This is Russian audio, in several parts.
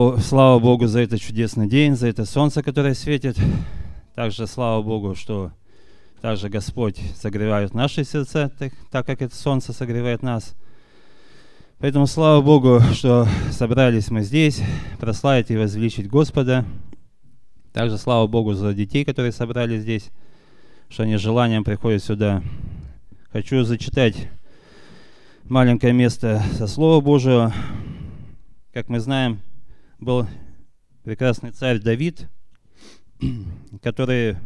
Слава Богу за этот чудесный день, за это солнце, которое светит. Также слава Богу, что также Господь согревает наши сердца, так как это солнце согревает нас. Поэтому слава Богу, что собрались мы здесь, прославить и возвеличить Господа. Также слава Богу за детей, которые собрались здесь, что они с желанием приходят сюда. Хочу зачитать маленькое место со Слова Божьего. Как мы знаем, был прекрасный царь Давид, который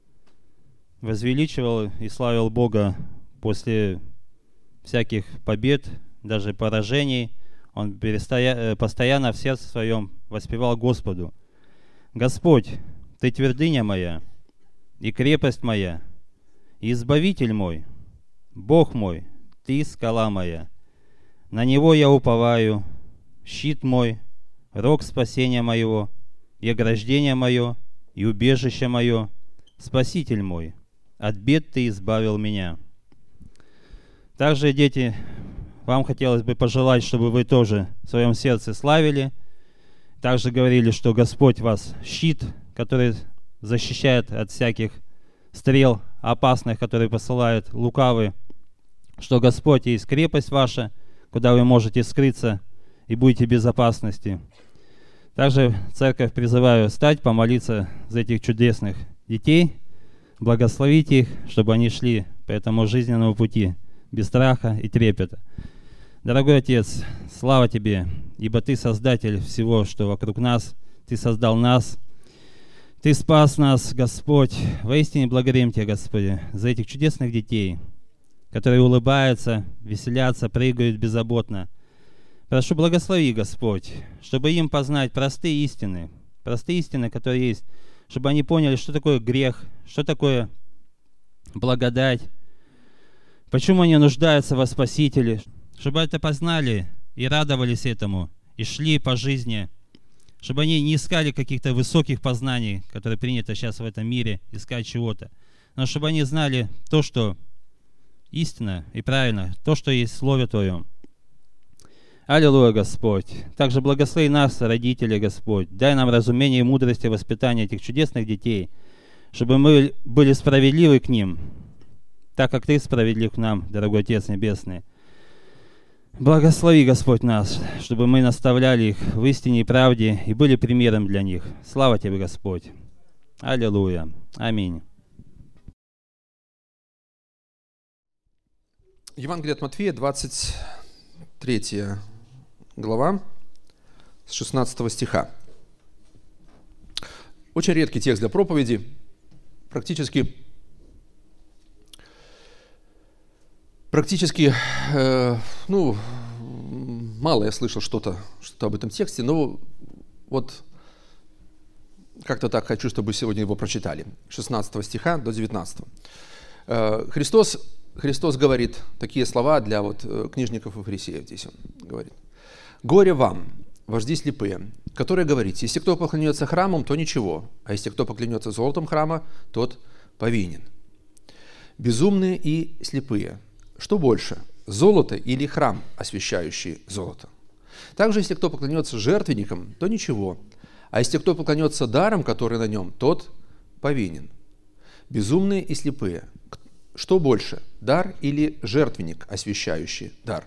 возвеличивал и славил Бога после всяких побед, даже поражений. Он постоянно в сердце своем воспевал Господу: «Господь, Ты твердыня моя, и крепость моя, и избавитель мой, Бог мой, Ты скала моя. На Него я уповаю, щит мой, рог спасения моего, и ограждение мое, и убежище мое, Спаситель мой, от бед Ты избавил меня». Также, дети, вам хотелось бы пожелать, чтобы вы тоже в своем сердце славили. Также говорили, что Господь вас щит, который защищает от всяких стрел опасных, которые посылают лукавые, что Господь есть крепость ваша, куда вы можете скрыться и будете в безопасности. Также церковь призываю встать, помолиться за этих чудесных детей, благословить их, чтобы они шли по этому жизненному пути без страха и трепета. Дорогой Отец, слава Тебе, ибо Ты Создатель всего, что вокруг нас, Ты создал нас, Ты спас нас, Господь. Воистине благодарим Тебя, Господи, за этих чудесных детей, которые улыбаются, веселятся, прыгают беззаботно. Прошу, благослови, Господь, чтобы им познать простые истины, которые есть, чтобы они поняли, что такое грех, что такое благодать, почему они нуждаются во Спасителе, чтобы это познали и радовались этому, и шли по жизни, чтобы они не искали каких-то высоких познаний, которые принято сейчас в этом мире, искать чего-то, но чтобы они знали то, что истина и правильно, то, что есть в Слове Твоем. Аллилуйя, Господь. Также благослови нас, родители, Господь. Дай нам разумение и мудрость и воспитание этих чудесных детей, чтобы мы были справедливы к ним, так как Ты справедлив к нам, дорогой Отец Небесный. Благослови, Господь, нас, чтобы мы наставляли их в истине и правде и были примером для них. Слава Тебе, Господь. Аллилуйя. Аминь. Евангелие от Матфея, 23 глава, с 16 стиха. Очень редкий текст для проповеди. Практически мало я слышал что-то об этом тексте, но вот как-то так хочу, чтобы сегодня его прочитали. 16 стиха до 19. Христос говорит такие слова для книжников и фарисеев. Здесь он говорит: «Горе вам, вожди слепые, которые говорите: если кто поклонется храмом, то ничего, а если кто поклянется золотом храма, тот повинен. Безумные и слепые, что больше, золото или храм, освящающий золото? Также, если кто поклонется жертвенникам, то ничего, а если кто поклонется даром, который на нем, тот повинен. Безумные и слепые, что больше, дар или жертвенник, освящающий дар?»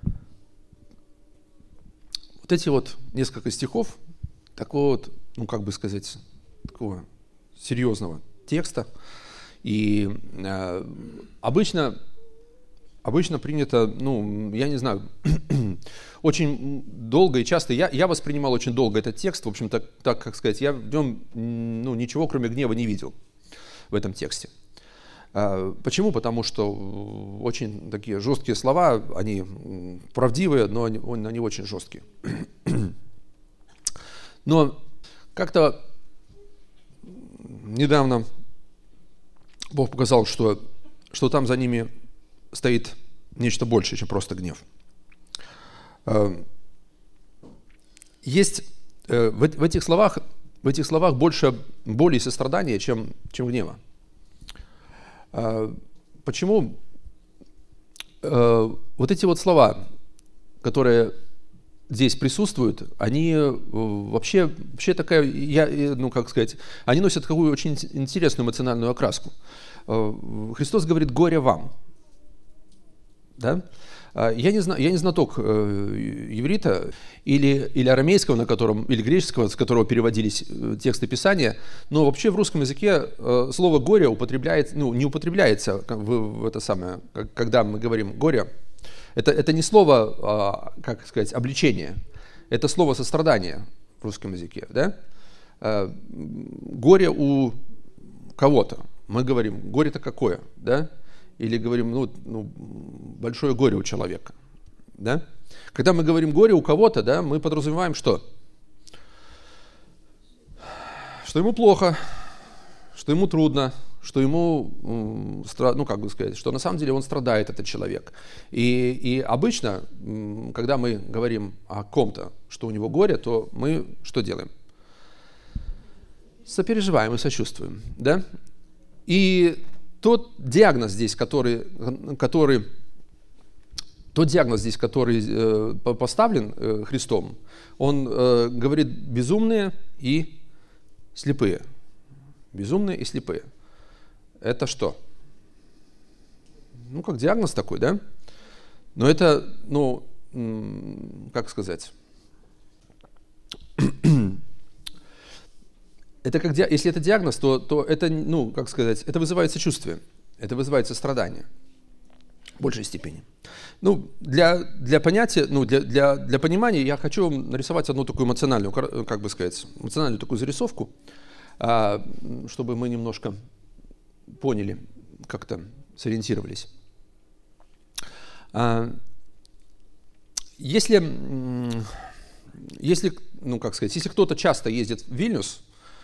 Вот эти несколько стихов такого такого серьезного текста. И обычно принято, я не знаю, очень долго и часто, я воспринимал очень долго этот текст, в общем-то, так как сказать, я в нем ничего, кроме гнева, не видел в этом тексте. Почему? Потому что очень такие жесткие слова, они правдивые, но они очень жесткие. Но как-то недавно Бог показал, что там за ними стоит нечто большее, чем просто гнев. Есть в этих словах больше боли и сострадания, чем гнева. Почему вот эти слова, которые здесь присутствуют, они вообще такая, они носят такую очень интересную эмоциональную окраску. Христос говорит: «Горе вам». Да? Я не знаток иврита или арамейского, или греческого, с которого переводились тексты Писания, но вообще в русском языке слово «горе» не употребляется в это самое, когда мы говорим «горе». Это не слово, обличение, это слово сострадание в русском языке. Да? Горе у кого-то. Мы говорим: горе-то какое? Да? Или говорим, большое горе у человека. Да? Когда мы говорим горе у кого-то, да, мы подразумеваем что? Что ему плохо, что ему трудно, что ему, что на самом деле он страдает, этот человек. И обычно, когда мы говорим о ком-то, что у него горе, то мы что делаем? Сопереживаем и сочувствуем. Да? И тот диагноз здесь, который поставлен Христом, он говорит: безумные и слепые. Безумные и слепые. Это что? Как диагноз такой, да? Но это, если это диагноз, то это, это вызывает сочувствие, это вызывает сострадание в большей степени. Для понятия, для понимания я хочу нарисовать одну такую эмоциональную такую зарисовку, чтобы мы немножко поняли, как-то сориентировались. Если кто-то часто ездит в Вильнюс,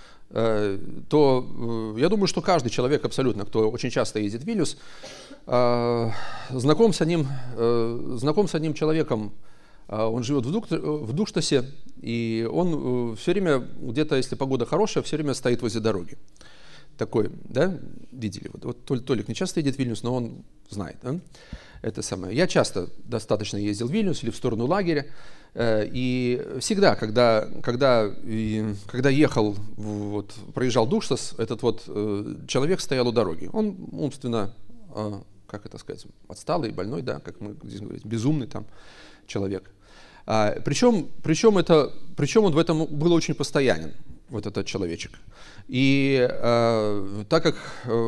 то я думаю, что каждый человек абсолютно, кто очень часто ездит в Вильнюс, знаком с одним человеком. Он живет в Душтасе, и он все время, где-то, если погода хорошая, все время стоит возле дороги. Такой, да, видели? Вот Толик не часто едет в Вильнюс, но он знает. Да? Это самое. Я часто достаточно ездил в Вильнюс или в сторону лагеря, и всегда, когда ехал, проезжал Душтас, этот человек стоял у дороги. Он умственно, отсталый, больной, да, как мы здесь говорим, безумный там человек. Причем он в этом был очень постоянен, этот человечек. И так как,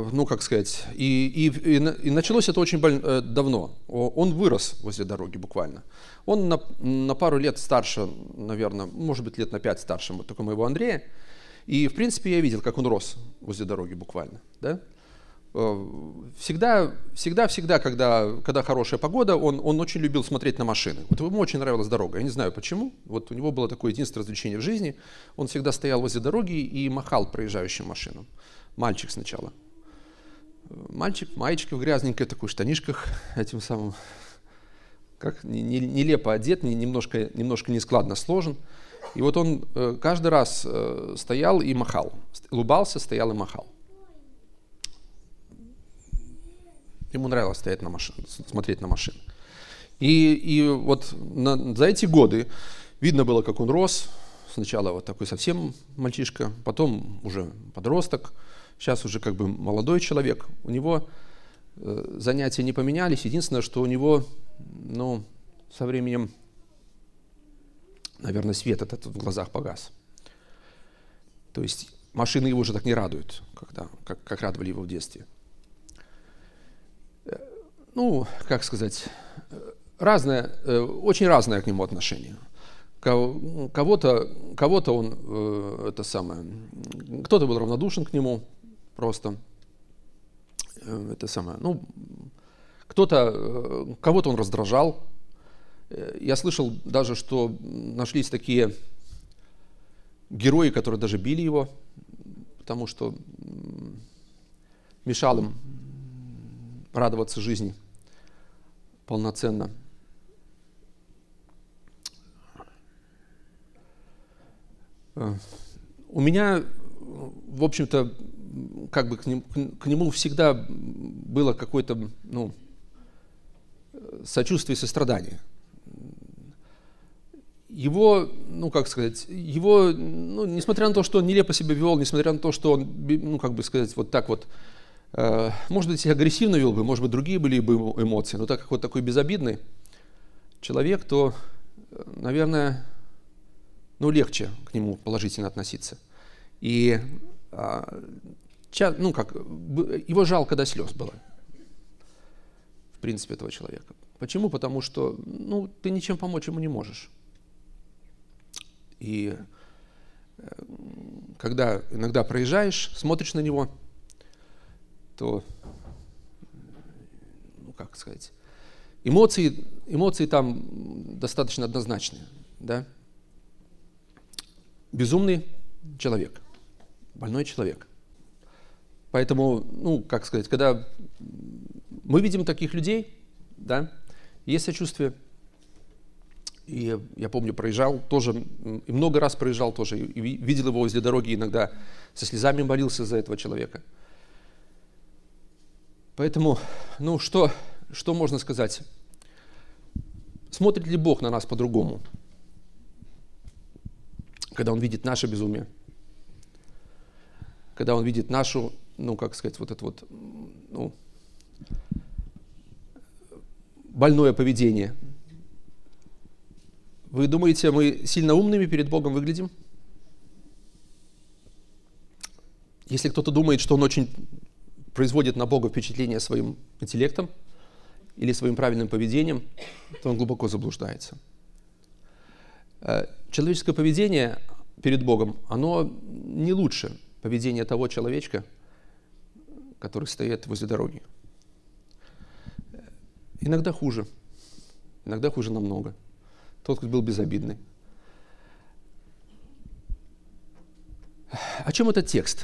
и началось это очень давно. Он вырос возле дороги буквально. Он на пару лет старше, наверное, может быть, лет на 5 старше только моего Андрея. И, в принципе, я видел, как он рос возле дороги буквально. Да? Всегда, когда хорошая погода, он очень любил смотреть на машины. Ему очень нравилась дорога. Я не знаю почему. У него было такое единственное развлечение в жизни. Он всегда стоял возле дороги и махал проезжающим машинам. Мальчик сначала. Мальчик в маечке, в грязненькой такой штанишках, этим самым, как нелепо одет, немножко нескладно сложен. И он каждый раз стоял и махал. Улыбался, стоял и махал. Ему нравилось стоять смотреть на машины. И за эти годы видно было, как он рос. Сначала такой совсем мальчишка, потом уже подросток, сейчас уже молодой человек. У него занятия не поменялись. Единственное, что у него, со временем, наверное, свет этот в глазах погас. То есть машины его уже так не радуют, как радовали его в детстве. Очень разное к нему отношение. Кого-то он, кто-то был равнодушен к нему просто, кого-то он раздражал. Я слышал даже, что нашлись такие герои, которые даже били его, потому что мешал им радоваться жизни полноценно. У меня, в общем-то, к нему всегда было какое-то, сочувствие и сострадание. его, ну как сказать, его, ну, несмотря на то, что он нелепо себя вел, несмотря на то, что он, ну как бы сказать, вот так вот, может быть, агрессивно вел бы, может быть, другие были бы эмоции, но так как вот такой безобидный человек, то, наверное, ну, легче к нему положительно относиться. И, ну, как, его жалко до слез было, в принципе, этого человека. Почему? Потому что, ну, ты ничем помочь ему не можешь. И когда иногда проезжаешь, смотришь на него, то, ну, как сказать, эмоции там достаточно однозначные, да? Безумный человек, больной человек. Поэтому, ну, как сказать, когда мы видим таких людей, да, есть сочувствие. И я помню, проезжал тоже, и много раз проезжал тоже, и видел его возле дороги, иногда со слезами молился за этого человека. Поэтому, ну, что можно сказать? Смотрит ли Бог на нас по-другому, когда Он видит наше безумие, когда Он видит нашу, ну, как сказать, вот это вот, ну, больное поведение? Вы думаете, мы сильно умными перед Богом выглядим? Если кто-то думает, что он очень производит на Бога впечатление своим интеллектом или своим правильным поведением, то он глубоко заблуждается. Человеческое поведение перед Богом, оно не лучше поведения того человечка, который стоит возле дороги. Иногда хуже намного. Тот, кто был безобидный. О чем этот текст?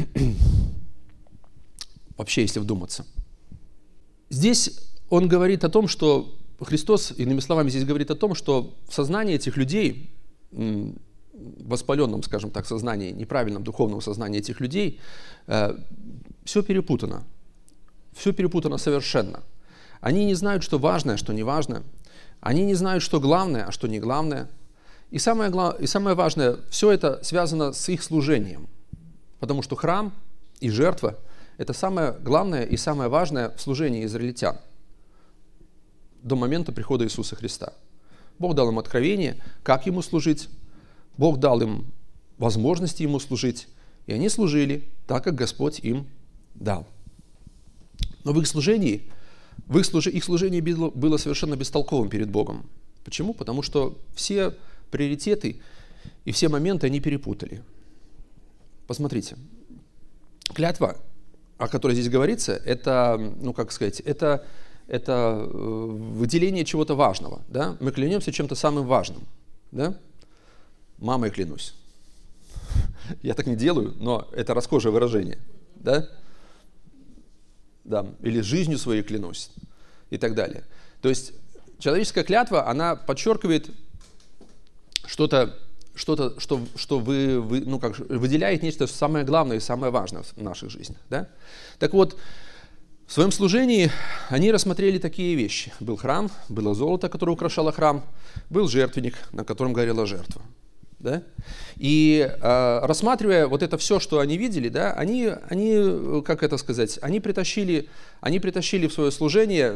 Вообще, если вдуматься. Здесь он говорит о том, что Христос, иными словами, здесь говорит о том, что в сознании этих людей, в воспаленном, скажем так, сознании, неправильном духовном сознании этих людей, все перепутано. Все перепутано совершенно. Они не знают, что важное, что не важное. Они не знают, что главное, а что не главное. И самое важное, все это связано с их служением. Потому что храм и жертва – это самое главное и самое важное в служении израильтян до момента прихода Иисуса Христа. Бог дал им откровение, как Ему служить. Бог дал им возможности Ему служить. И они служили так, как Господь им дал. Но в их служении их служение было совершенно бестолковым перед Богом. Почему? Потому что все приоритеты и все моменты они перепутали. Посмотрите. Клятва, о которой здесь говорится, это, ну как сказать, это выделение чего-то важного. Да? Мы клянемся чем-то самым важным. Да? Мамой клянусь. Я так не делаю, но это расхожее выражение. Да? Да, или жизнью своей клянусь и так далее. То есть человеческая клятва, она подчеркивает что-то, что вы ну, как, выделяет нечто самое главное и самое важное в наших жизнях. Да? Так вот, в своем служении они рассмотрели такие вещи. Был храм, было золото, которое украшало храм, был жертвенник, на котором горела жертва. Да? И рассматривая вот это все, что они видели, да, они как это сказать, они притащили в свое служение,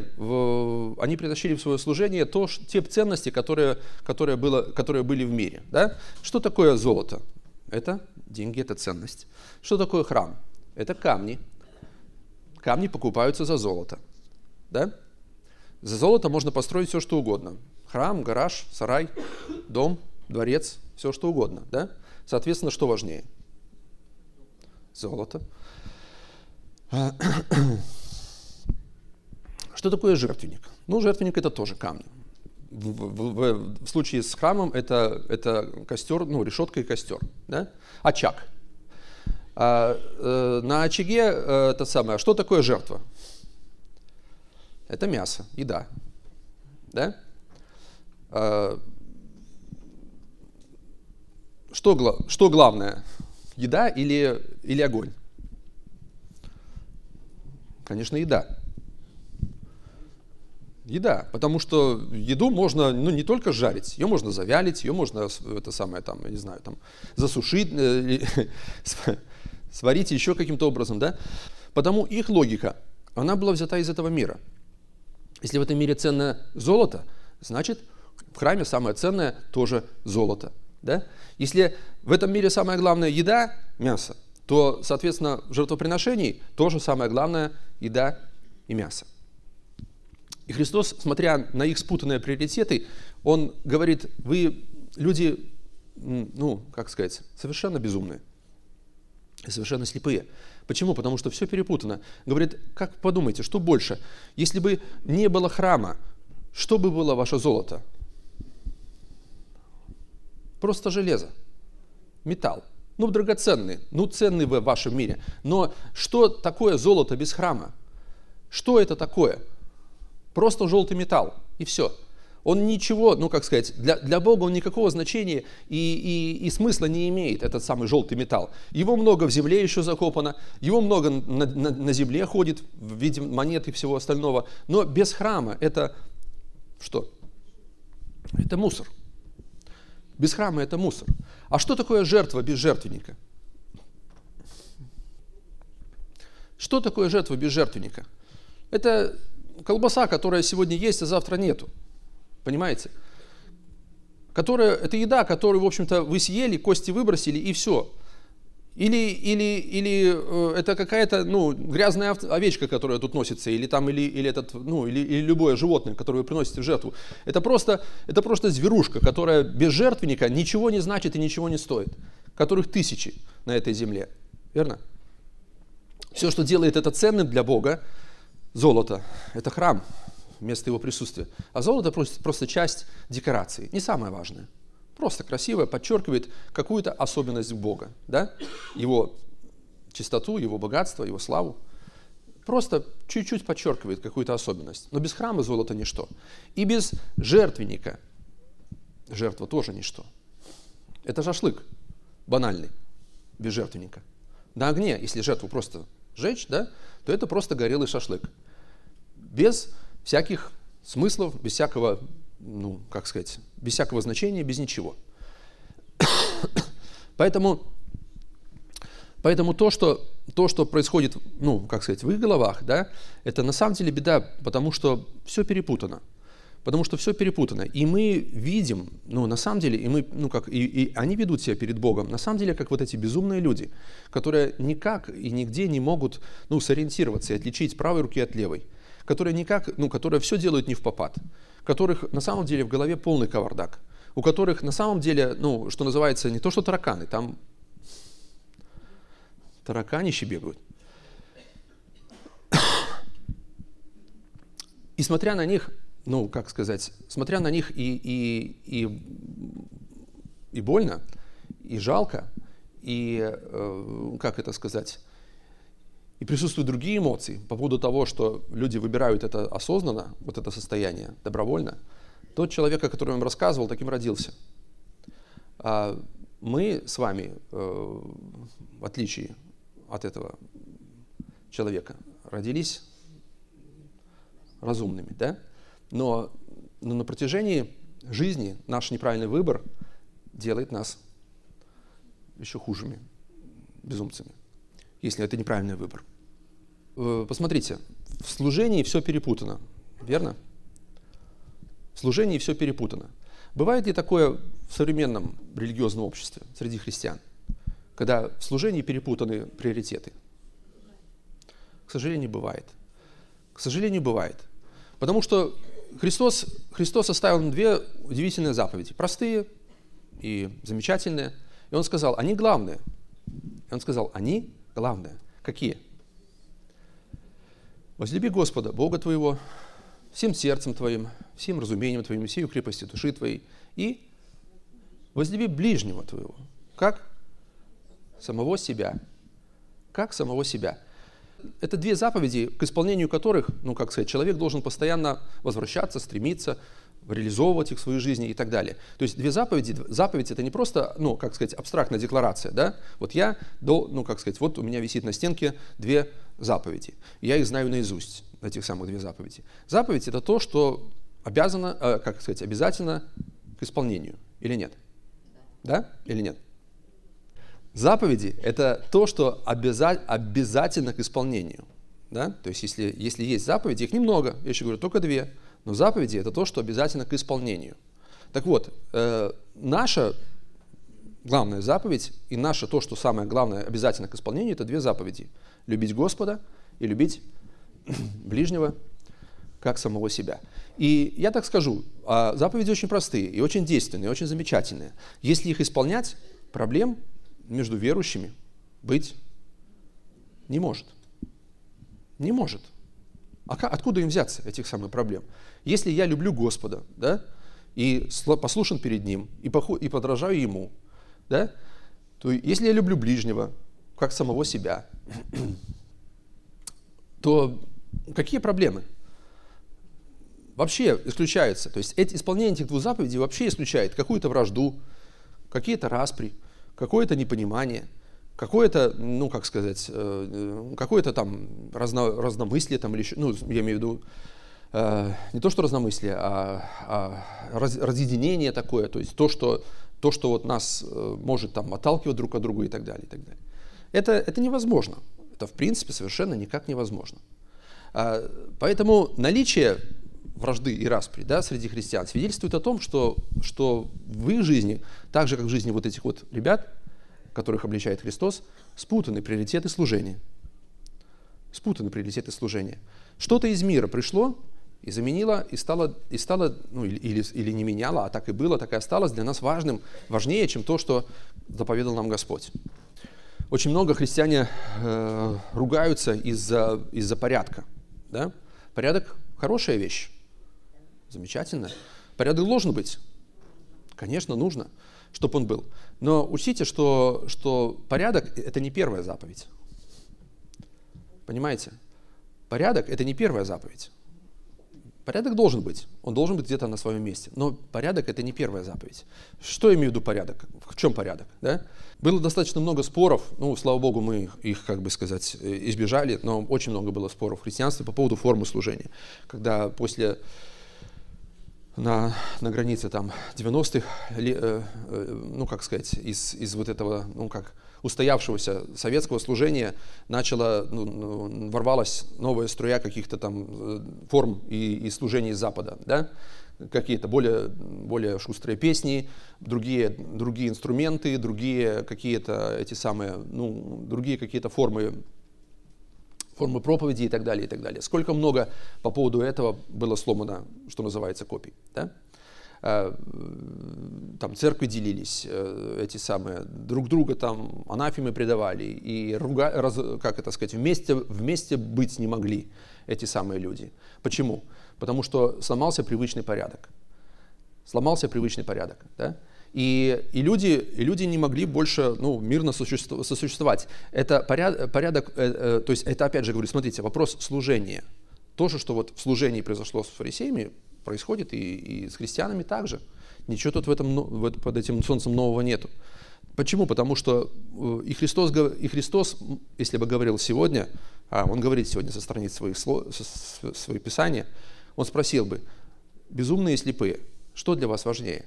те ценности, которые были в мире. Да? Что такое золото? Это деньги, это ценность. Что такое храм? Это камни. Камни покупаются за золото. Да? За золото можно построить все, что угодно. Храм, гараж, сарай, дом, дворец. Все, что угодно, да? Соответственно, что важнее? Золото. Что такое жертвенник? Ну, жертвенник – это тоже камни. В случае с храмом это костер, ну, решетка и костер, да? Очаг. На очаге это самое. Что такое жертва? Это мясо, еда, да? Что главное? Еда или огонь? Конечно, еда. Еда, потому что еду можно, ну, не только жарить, ее можно завялить, ее можно, это самое, там, я не знаю, там, засушить, сварить еще каким-то образом, да? Потому их логика, она была взята из этого мира. Если в этом мире ценное золото, значит, в храме самое ценное тоже золото, да? Если в этом мире самое главное еда, мясо, то, соответственно, в жертвоприношении тоже самое главное еда и мясо. И Христос, смотря на их спутанные приоритеты, Он говорит, вы люди, ну, как сказать, совершенно безумные, совершенно слепые. Почему? Потому что все перепутано. Говорит, как подумайте, что больше? Если бы не было храма, что бы было ваше золото? Просто железо, металл. Ну, драгоценный, ну, ценный в вашем мире. Но что такое золото без храма? Что это такое? Просто желтый металл, и все. Он ничего, ну, как сказать, для Бога он никакого значения и смысла не имеет, этот самый желтый металл. Его много в земле еще закопано, его много на земле ходит в виде монет и всего остального. Но без храма это что? Это мусор. Без храма это мусор. А что такое жертва без жертвенника? Что такое жертва без жертвенника? Это колбаса, которая сегодня есть, а завтра нету. Понимаете? Это еда, которую, в общем-то, вы съели, кости выбросили, и все. Или это какая-то, ну, грязная овечка, которая тут носится, или любое животное, которое вы приносите в жертву. Это просто зверушка, которая без жертвенника ничего не значит и ничего не стоит, которых тысячи на этой земле. Верно? Все, что делает это ценным для Бога, золото – это храм, место его присутствия. А золото просто часть декорации, не самое важное. Просто красивое, подчеркивает какую-то особенность Бога, да? Его чистоту, его богатство, его славу. Просто чуть-чуть подчеркивает какую-то особенность. Но без храма золото ничто. И без жертвенника жертва тоже ничто. Это шашлык банальный, без жертвенника. На огне, если жертву просто жечь, да, то это просто горелый шашлык. Без всяких смыслов, без всякого, ну, как сказать, без всякого значения, без ничего. Поэтому то, что происходит, ну, как сказать, в их головах, да, это на самом деле беда, потому что все перепутано. Потому что все перепутано. И мы видим, ну, на самом деле, и они ведут себя перед Богом, на самом деле, как вот эти безумные люди, которые никак и нигде не могут, ну, сориентироваться и отличить правой руки от левой, которые все делают не впопад, которых на самом деле в голове полный кавардак, у которых на самом деле, ну, что называется, не то что тараканы, там тараканище бегают. И смотря на них, ну, как сказать, смотря на них и больно, и жалко, и, как это сказать, и присутствуют другие эмоции по поводу того, что люди выбирают это осознанно, вот это состояние, добровольно. Тот человек, о котором я вам рассказывал, таким родился. А мы с вами, в отличие от этого человека, родились разумными, да? Но на протяжении жизни наш неправильный выбор делает нас еще хужими, безумцами, если это неправильный выбор. Посмотрите, в служении все перепутано, верно? В служении все перепутано. Бывает ли такое в современном религиозном обществе, среди христиан, когда в служении перепутаны приоритеты? К сожалению, бывает. К сожалению, бывает. Потому что Христос оставил нам две удивительные заповеди, простые и замечательные. И Он сказал, они главные. Какие? Возлюби Господа, Бога твоего, всем сердцем твоим, всем разумением твоим, всей крепостью души твоей, и возлюби ближнего твоего, как самого себя. Как самого себя. Это две заповеди, к исполнению которых, ну, как сказать, человек должен постоянно возвращаться, стремиться, реализовывать их в своей жизни и так далее. То есть две заповеди, заповедь это не просто, ну, как сказать, абстрактная декларация, да? Вот вот у меня висит на стенке две заповеди, я их знаю наизусть. этих самых две заповеди? Заповедь – это то, что обязательно к исполнению, или нет? Да или нет? Заповеди – это то, что обязательно к исполнению. Да? То есть, если есть заповеди, их немного, я еще говорю, только две, но заповеди – это то, что обязательно к исполнению. Так вот, наша главная заповедь и наше то, что самое главное обязательно к исполнению, это две заповеди. Любить Господа и любить ближнего, как самого себя. И я так скажу, заповеди очень простые и очень действенные, очень замечательные. Если их исполнять, проблем между верующими быть не может. Не может. Откуда им взяться, этих самых проблем? Если я люблю Господа, да, и послушен перед Ним, и подражаю Ему, да, то если я люблю ближнего, как самого себя, то какие проблемы? Вообще исключаются. То есть исполнение этих двух заповедей вообще исключает какую-то вражду, какие-то распри, какое-то непонимание, какое-то, какое-то там разномыслие, там, или еще, я имею в виду, не то что разномыслие, а разъединение такое, то есть то, что вот нас может там отталкивать друг от друга и так далее, и так далее. Это невозможно. Это в принципе совершенно никак невозможно. Поэтому наличие вражды и распри, да, среди христиан свидетельствует о том, что в их жизни, так же как в жизни вот этих вот ребят, которых обличает Христос, спутаны приоритеты служения. Спутаны приоритеты служения. Что-то из мира пришло и заменило, и стало или не меняло, а так и было, так и осталось для нас важнее, чем то, что заповедал нам Господь. Очень много христиане ругаются из-за порядка. Да? Порядок – хорошая вещь, замечательная. Порядок должен быть. Конечно, нужно, чтобы он был. Но учтите, что порядок – это не первая заповедь. Понимаете? Порядок – это не первая заповедь. Порядок должен быть. Он должен быть где-то на своем месте. Но порядок – это не первая заповедь. Что я имею в виду порядок? В чем порядок? Да? Было достаточно много споров. Слава Богу, мы их, избежали. Но очень много было споров в христианстве по поводу формы служения. Когда на границе там 90-х, из вот этого, устоявшегося советского служения ворвалась новая струя каких-то там форм и служений из Запада, да? Какие-то более шустрые песни, другие инструменты, другие какие-то другие какие-то формы проповеди и так далее, и так далее. Сколько много по поводу этого было сломано, что называется, копий, да? Там церкви делились, друг друга там анафемы предавали и вместе быть не могли эти самые люди. Почему? Потому что сломался привычный порядок. Да? И люди не могли больше мирно сосуществовать. Это порядок, то есть это опять же говорю, смотрите, вопрос служения. То же, что вот в служении произошло с фарисеями, происходит и с христианами также. Ничего тут под этим солнцем нового нету. Почему? Потому что и Христос, если бы говорил сегодня, Он говорит сегодня со страниц своих Писания, Он спросил бы: безумные и слепые, что для вас важнее?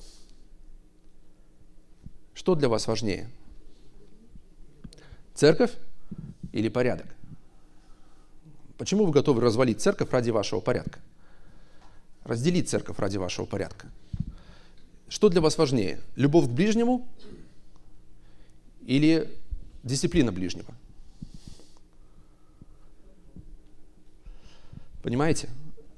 Что для вас важнее? Церковь или порядок? Почему вы готовы развалить церковь ради вашего порядка? Разделить церковь ради вашего порядка. Что для вас важнее? Любовь к ближнему или дисциплина ближнего? Понимаете?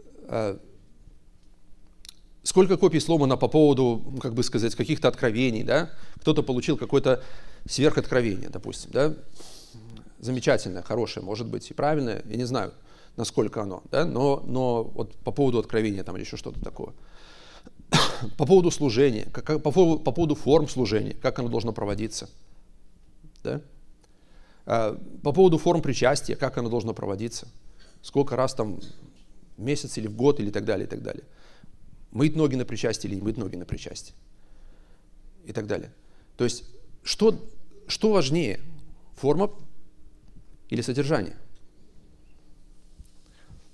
Сколько копий сломано по поводу, каких-то откровений, да? Кто-то получил какое-то сверхоткровение, допустим, да? Замечательное, хорошее, может быть, и правильное, я не знаю, насколько оно, да? Но вот по поводу откровения там или еще что-то такое. По поводу служения, по поводу форм служения, как оно должно проводиться, да? По поводу форм причастия, как оно должно проводиться, сколько раз там в месяц или в год или так далее, и так далее. Мыть ноги на причастие или не мыть ноги на причастие и так далее. То есть, что важнее, форма или содержание?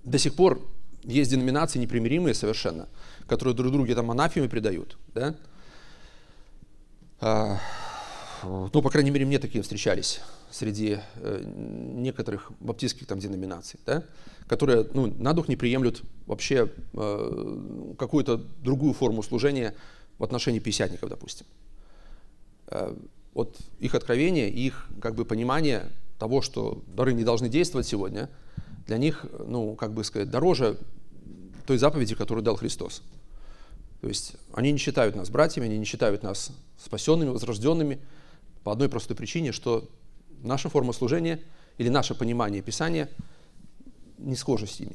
До сих пор есть деноминации непримиримые совершенно, которые друг друге там анафемы предают. Да? Ну, по крайней мере, мне такие встречались среди некоторых баптистских там деноминаций, да? Которые на дух не приемлют вообще какую-то другую форму служения в отношении пятидесятников, допустим. Вот их откровение, их как бы понимание того, что дары не должны действовать сегодня, для них, как бы сказать, дороже той заповеди, которую дал Христос. То есть они не считают нас братьями, они не считают нас спасенными, возрожденными по одной простой причине, что наша форма служения или наше понимание Писания не схоже с ними.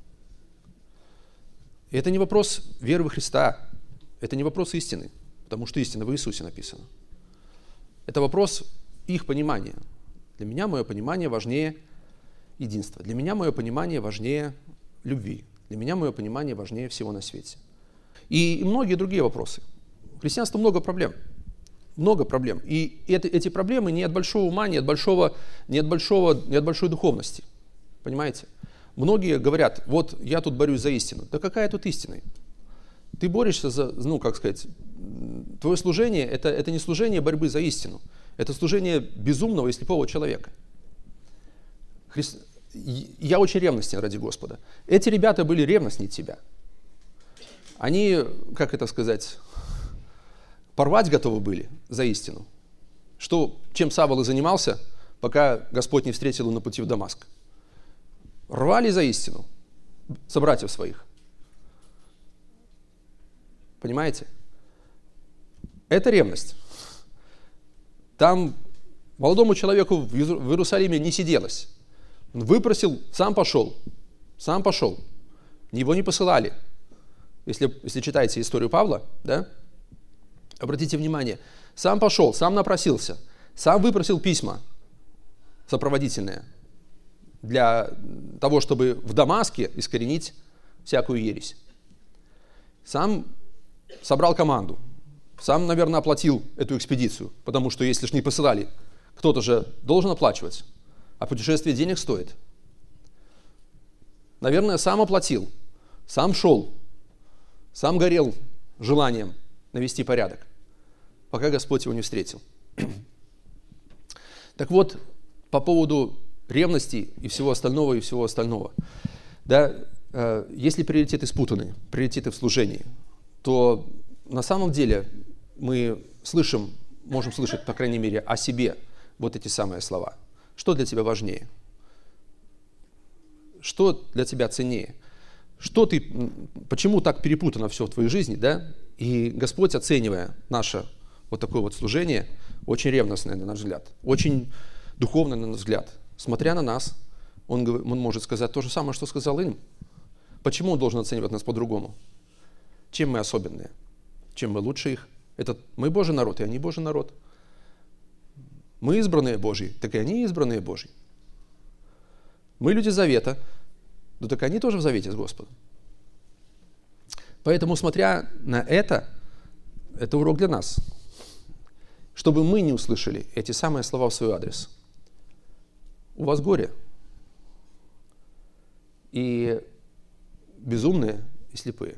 И это не вопрос веры во Христа, это не вопрос истины, потому что истина в Иисусе написана. Это вопрос их понимания. Для меня мое понимание важнее единства. Для меня мое понимание важнее любви. Для меня мое понимание важнее всего на свете. И многие другие вопросы. В христианстве много проблем. Много проблем. И эти проблемы не от большого ума, не от большой духовности. Понимаете? Многие говорят, вот я тут борюсь за истину. Да какая тут истина? Ты борешься за, твое служение это не служение борьбы за истину. Это служение безумного и слепого человека. Я очень ревностен ради Господа. Эти ребята были ревностнее тебя. Они, порвать готовы были за истину. Чем Савол и занимался, пока Господь не встретил его на пути в Дамаск. Рвали за истину собратьев своих. Понимаете? Это ревность. Там молодому человеку в Иерусалиме не сиделось. Он выпросил, сам пошел. Его не посылали. Если читаете историю Павла, да, обратите внимание, сам пошел, сам напросился, сам выпросил письма сопроводительные для того, чтобы в Дамаске искоренить всякую ересь. Сам собрал команду, сам, наверное, оплатил эту экспедицию, потому что если ж не посылали, кто-то же должен оплачивать, а путешествие денег стоит. Наверное, сам оплатил, сам шел, сам горел желанием навести порядок, пока Господь его не встретил. Так вот, по поводу ревности и всего остального, да, если приоритеты спутаны, приоритеты в служении, то на самом деле мы можем слышать, по крайней мере, о себе вот эти самые слова. Что для тебя важнее? Что для тебя ценнее? Почему так перепутано все в твоей жизни, да? И Господь, оценивая наше вот такое вот служение, очень ревностное, на наш взгляд, очень духовное, на наш взгляд, смотря на нас, он может сказать то же самое, что сказал им. Почему он должен оценивать нас по-другому? Чем мы особенные? Чем мы лучше их? Мы Божий народ, и они Божий народ. Мы избранные Божьи, так и они избранные Божьи. Мы люди завета, да так они тоже в завете с Господом. Поэтому, смотря на это урок для нас. Чтобы мы не услышали эти самые слова в свой адрес. У вас горе. И безумные, и слепые.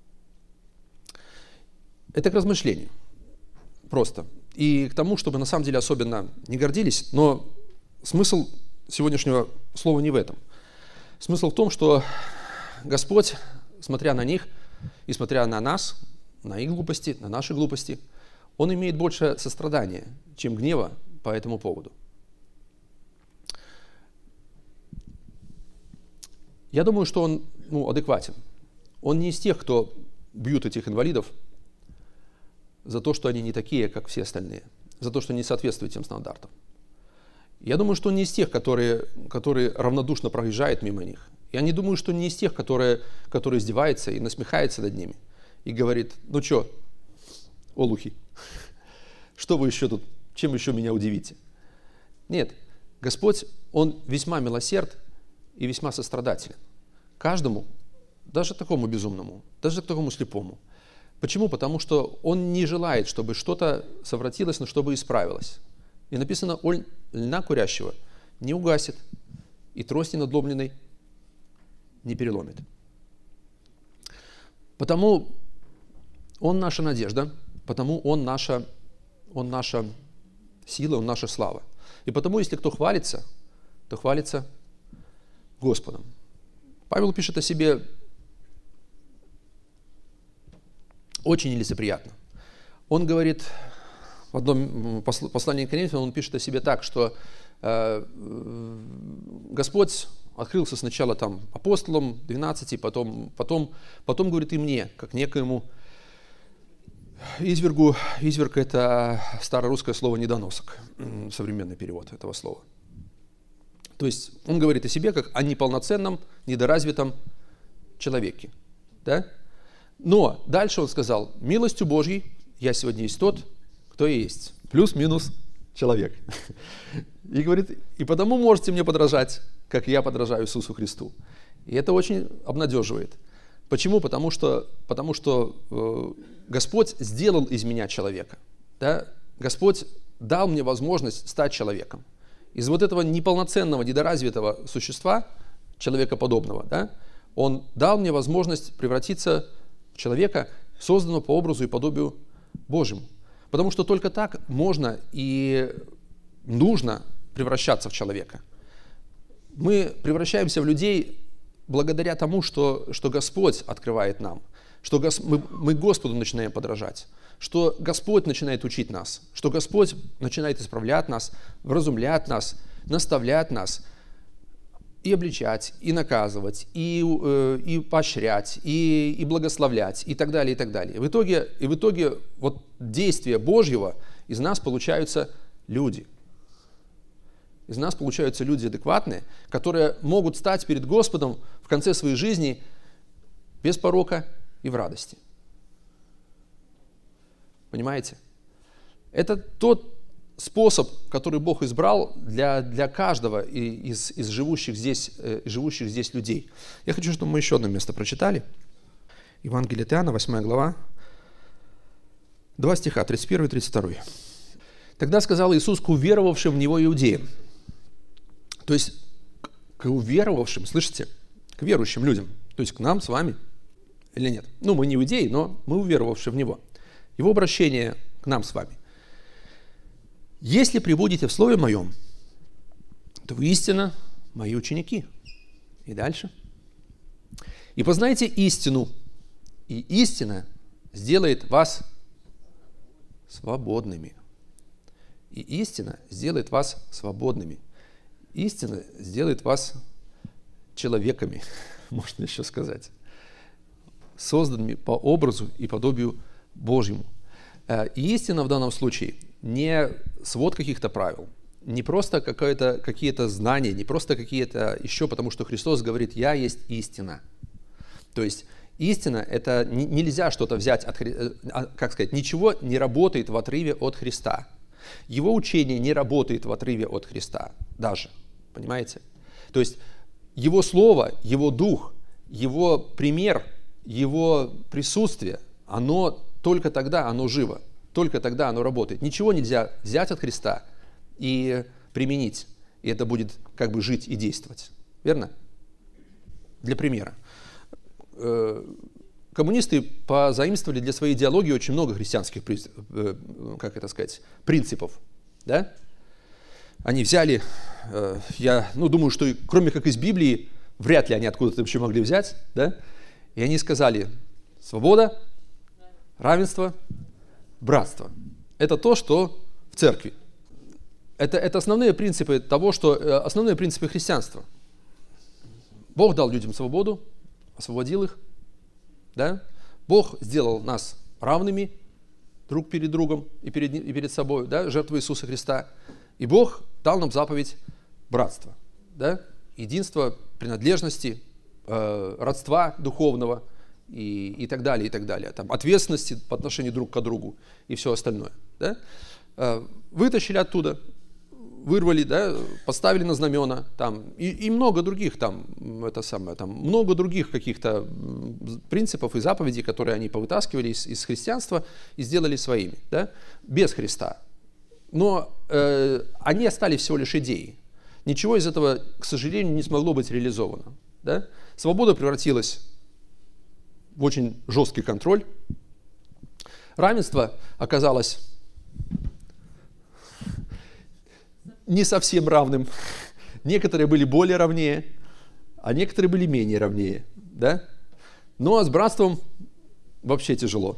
Это к размышлению. Просто. И к тому, чтобы на самом деле особенно не гордились, но смысл сегодняшнего слова не в этом. Смысл в том, что Господь, смотря на них и смотря на нас, на их глупости, на наши глупости, Он имеет больше сострадания, чем гнева по этому поводу. Я думаю, что Он адекватен. Он не из тех, кто бьют этих инвалидов за то, что они не такие, как все остальные, за то, что не соответствуют тем стандартам. Я думаю, что он не из тех, которые равнодушно проезжают мимо них. Я не думаю, что он не из тех, которые издевается и насмехается над ними и говорит: ну что, олухи, что вы еще тут, чем еще меня удивите? Нет, Господь, Он весьма милосерд и весьма сострадателен. Каждому, даже такому безумному, даже такому слепому. Почему? Потому что Он не желает, чтобы что-то совратилось, но чтобы исправилось. И написано: льна курящего не угасит, и трости надломленной не переломит. Потому Он наша надежда, потому Он наша сила, Он наша слава. И потому, если кто хвалится, то хвалится Господом. Павел пишет о себе очень нелицеприятно. Он говорит, в одном послании к Коринфянам, он пишет о себе так, что Господь открылся сначала там апостолам, 12, потом говорит и мне, как некоему извергу. Изверг – это старорусское слово «недоносок», современный перевод этого слова. То есть он говорит о себе как о неполноценном, недоразвитом человеке. Да? Но дальше он сказал: милостью Божьей я сегодня есть тот, кто и есть. Плюс-минус человек. И говорит, и потому можете мне подражать, как я подражаю Иисусу Христу. И это очень обнадеживает. Почему? Потому что Господь сделал из меня человека. Да? Господь дал мне возможность стать человеком. Из вот этого неполноценного, недоразвитого существа, человекоподобного, да, Он дал мне возможность превратиться в человека, созданного по образу и подобию Божьему. Потому что только так можно и нужно превращаться в человека. Мы превращаемся в людей благодаря тому, что Господь открывает нам, что мы Господу начинаем подражать, что Господь начинает учить нас, что Господь начинает исправлять нас, вразумлять нас, наставлять нас, и обличать, и наказывать, и поощрять, и благословлять, и так далее, и так далее. В итоге вот действия Божьего из нас получаются люди. Из нас получаются люди адекватные, которые могут стать перед Господом в конце своей жизни без порока и в радости. Понимаете? Это тот способ, который Бог избрал для каждого из живущих здесь людей. Я хочу, чтобы мы еще одно место прочитали. Евангелие от Иоанна, 8 глава, 2 стиха, 31 и 32. «Тогда сказал Иисус к уверовавшим в Него иудеям». То есть к уверовавшим, слышите? К верующим людям. То есть к нам с вами или нет? Ну, мы не иудеи, но мы уверовавшие в Него. Его обращение к нам с вами. «Если пребудете в Слове Моем, то вы истинно Мои ученики». И дальше. «И познайте истину, и истина сделает вас свободными». И истина сделает вас свободными. Истина сделает вас человеками, можно еще сказать, созданными по образу и подобию Божьему. И истина в данном случае не свод каких-то правил, не просто какие-то знания, не просто какие-то еще, потому что Христос говорит: «Я есть истина». То есть истина – это нельзя что-то взять, ничего не работает в отрыве от Христа. Его учение не работает в отрыве от Христа даже, понимаете? То есть Его Слово, Его Дух, Его пример, Его присутствие, оно только тогда оно живо, только тогда оно работает. Ничего нельзя взять от Христа и применить, и это будет как бы жить и действовать. Верно? Для примера. Коммунисты позаимствовали для своей идеологии очень много христианских принципов. Да? Они взяли, я думаю, что кроме как из Библии, вряд ли они откуда-то вообще могли взять, да? И они сказали: свобода, равенство, братство. Это то, что в церкви. Это основные принципы основные принципы христианства. Бог дал людям свободу, освободил их. Да? Бог сделал нас равными друг перед другом и перед собой, да? Жертвой Иисуса Христа. И Бог дал нам заповедь братства, да? Единства, принадлежности, родства духовного и так далее, и так далее. Там, ответственности по отношению друг к другу и все остальное. Да? Вытащили оттуда, вырвали, да, поставили на знамена, там, и много других, много других каких-то принципов и заповедей, которые они повытаскивали из христианства и сделали своими, да, без Христа. Но они остались всего лишь идеей. Ничего из этого, к сожалению, не смогло быть реализовано. Да? Свобода превратилась в очень жесткий контроль. Равенство оказалось не совсем равным. Некоторые были более равнее, а некоторые были менее равнее. Да? Ну а с братством вообще тяжело.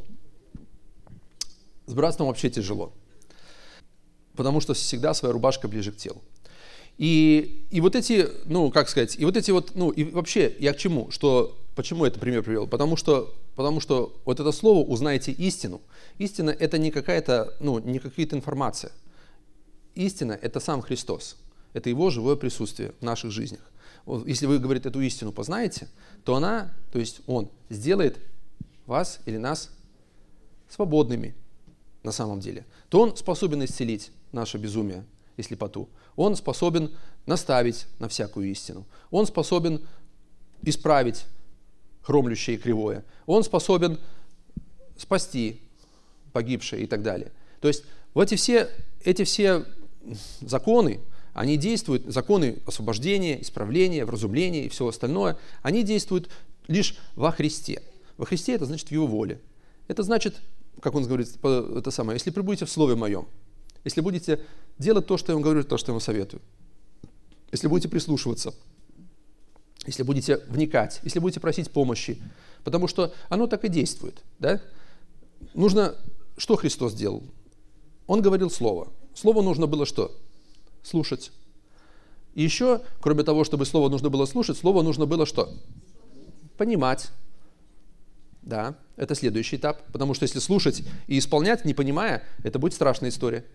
С братством вообще тяжело. Потому что всегда своя рубашка ближе к телу. И вот эти, и вообще я к чему? Почему этот пример привел? Потому что вот это слово «узнайте истину». Истина – это не какая-то, не какая-то информация. Истина – это сам Христос. Это Его живое присутствие в наших жизнях. Если вы, говорит, эту истину познаете, то Он сделает вас или нас свободными на самом деле. То Он способен исцелить наше безумие и слепоту. Он способен наставить на всякую истину. Он способен исправить хромлющее и кривое. Он способен спасти погибшее и так далее. То есть эти все законы, они действуют, законы освобождения, исправления, вразумления и всего остальное, они действуют лишь во Христе. Во Христе это значит в Его воле. Это значит, как Он говорит, если пребудете в Слове Моем, если будете делать то, что я вам говорю, то, что я вам советую, если будете прислушиваться, если будете вникать, если будете просить помощи, потому что оно так и действует. Да? Что Христос делал? Он говорил Слово. Слово нужно было что? Слушать. И еще, кроме того, чтобы Слово нужно было слушать, Слово нужно было что? Понимать. Да, это следующий этап, потому что если слушать и исполнять, не понимая, это будет страшная история.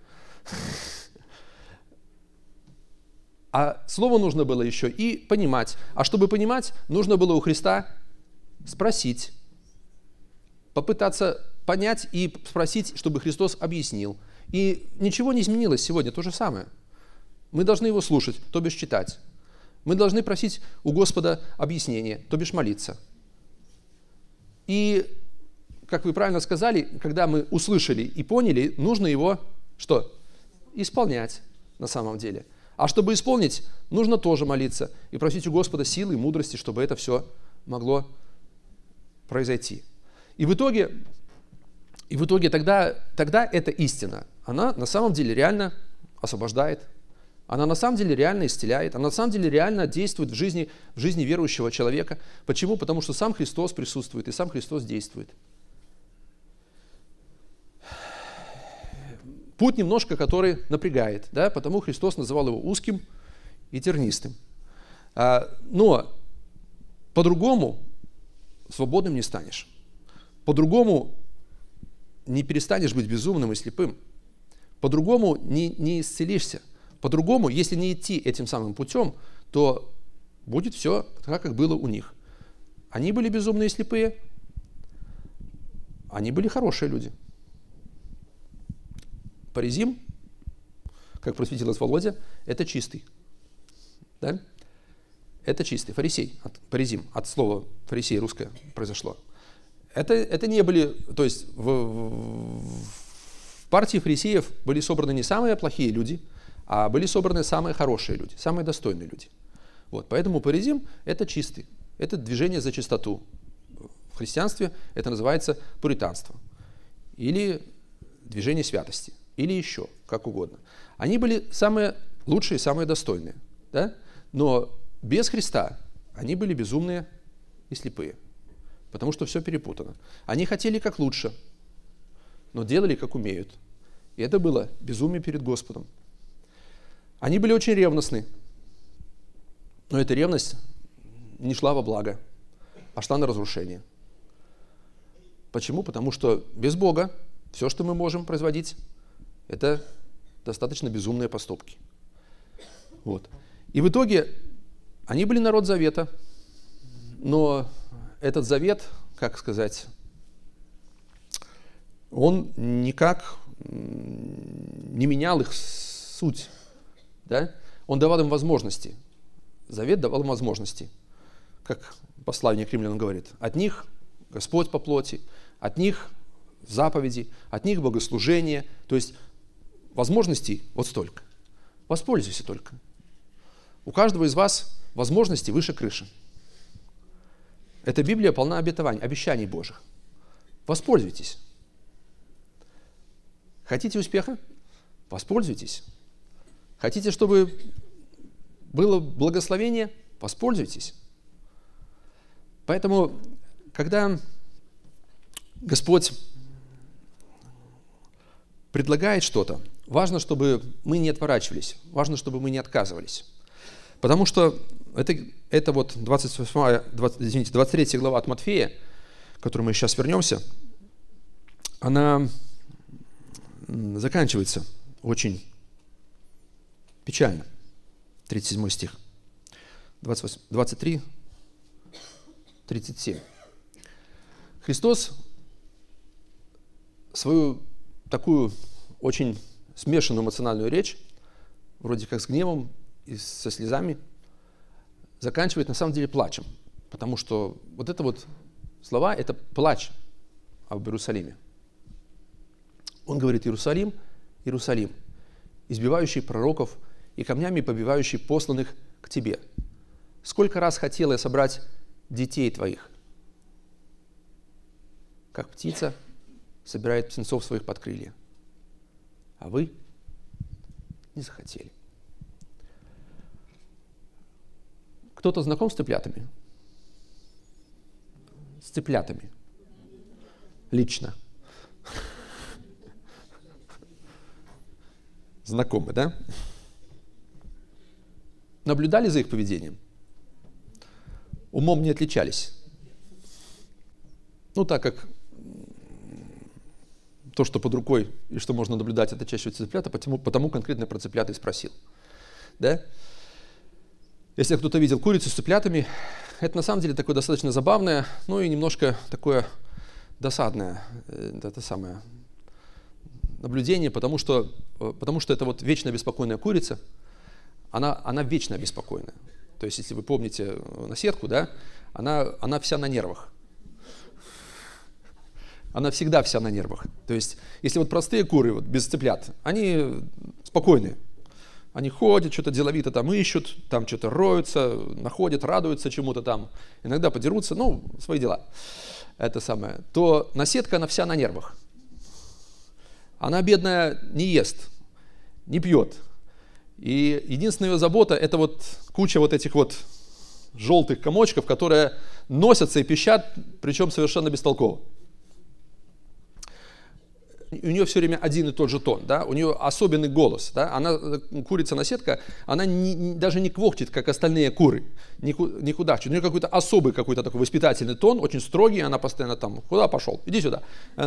А Слово нужно было еще и понимать. А чтобы понимать, нужно было у Христа спросить, попытаться понять и спросить, чтобы Христос объяснил. И ничего не изменилось сегодня, то же самое. Мы должны Его слушать, то бишь читать. Мы должны просить у Господа объяснения, то бишь молиться. И, как вы правильно сказали, когда мы услышали и поняли, нужно его что? Исполнять на самом деле. А чтобы исполнить, нужно тоже молиться и просить у Господа силы и мудрости, чтобы это все могло произойти. И в итоге тогда эта истина, она на самом деле реально освобождает, она на самом деле реально исцеляет, она на самом деле реально действует в жизни верующего человека. Почему? Потому что сам Христос присутствует и сам Христос действует. Путь немножко, который напрягает, да, потому Христос называл его узким и тернистым. Но по-другому свободным не станешь. По-другому не перестанешь быть безумным и слепым. По-другому не исцелишься. По-другому, если не идти этим самым путем, то будет все так, как было у них. Они были безумные и слепые, они были хорошие люди. Паризим, как просветилась Володя, это чистый. Да? Это чистый. Фарисей, паризим, от слова фарисей русское произошло. Это не были, то есть в партии фарисеев были собраны не самые плохие люди, а были собраны самые хорошие люди, самые достойные люди. Вот, поэтому паризим – это чистый, это движение за чистоту. В христианстве это называется пуританство или движение святости, или еще, как угодно. Они были самые лучшие, самые достойные, да? Но без Христа они были безумные и слепые, потому что все перепутано. Они хотели как лучше, но делали как умеют. И это было безумие перед Господом. Они были очень ревностны, но эта ревность не шла во благо, а шла на разрушение. Почему? Потому что без Бога все, что мы можем производить, это достаточно безумные поступки. Вот. И в итоге они были народ завета, но этот завет, как сказать, он никак не менял их суть. Да? Он давал им возможности. Завет давал им возможности. Как послание к римлянам говорит, от них Господь по плоти, от них заповеди, от них богослужение. То есть возможностей вот столько. Воспользуйся только. У каждого из вас возможностей выше крыши. Эта Библия полна обетований, обещаний Божьих. Воспользуйтесь. Хотите успеха? Воспользуйтесь. Хотите, чтобы было благословение? Воспользуйтесь. Поэтому, когда Господь предлагает что-то, важно, чтобы мы не отворачивались, важно, чтобы мы не отказывались. Потому что это вот 23 глава от Матфея, к которой мы сейчас вернемся, она заканчивается очень печально. 37 стих. 23, 37. Христос свою такую очень смешанную эмоциональную речь, вроде как с гневом и со слезами, заканчивает на самом деле плачем. Потому что вот это вот слова – это плач об Иерусалиме. Он говорит: Иерусалим, Иерусалим, избивающий пророков и камнями побивающий посланных к тебе. Сколько раз хотел я собрать детей твоих, как птица собирает птенцов своих под крылья, а вы не захотели. Кто-то знаком с цыплятами? С цыплятами. Лично. Знакомы, да? Наблюдали за их поведением? Умом не отличались. Ну, так как то, что под рукой и что можно наблюдать, это чаще всего цыплята, потому конкретно про цыплят и спросил. Да? Если кто-то видел курицу с цыплятами, это на самом деле такое достаточно забавное, ну и немножко такое досадное это самое наблюдение, потому что это вот вечно беспокойная курица, она вечно беспокойная. То есть, если вы помните наседку, да, она вся на нервах. Она всегда вся на нервах. То есть, если вот простые куры, вот, без цыплят, они спокойные. Они ходят, что-то деловито там ищут, там что-то роются, находят, радуются чему-то там. Иногда подерутся, ну, свои дела. Это самое. То наседка, она вся на нервах. Она, бедная, не ест, не пьет. И единственная ее забота – это вот куча вот этих вот желтых комочков, которые носятся и пищат, причем совершенно бестолково. У нее все время один и тот же тон, да? У нее особенный голос. Да? Курица-наседка, она даже не квохтит, как остальные куры, никуда. У нее какой-то особый какой-то такой воспитательный тон, очень строгий, она постоянно там: куда пошел? Иди сюда.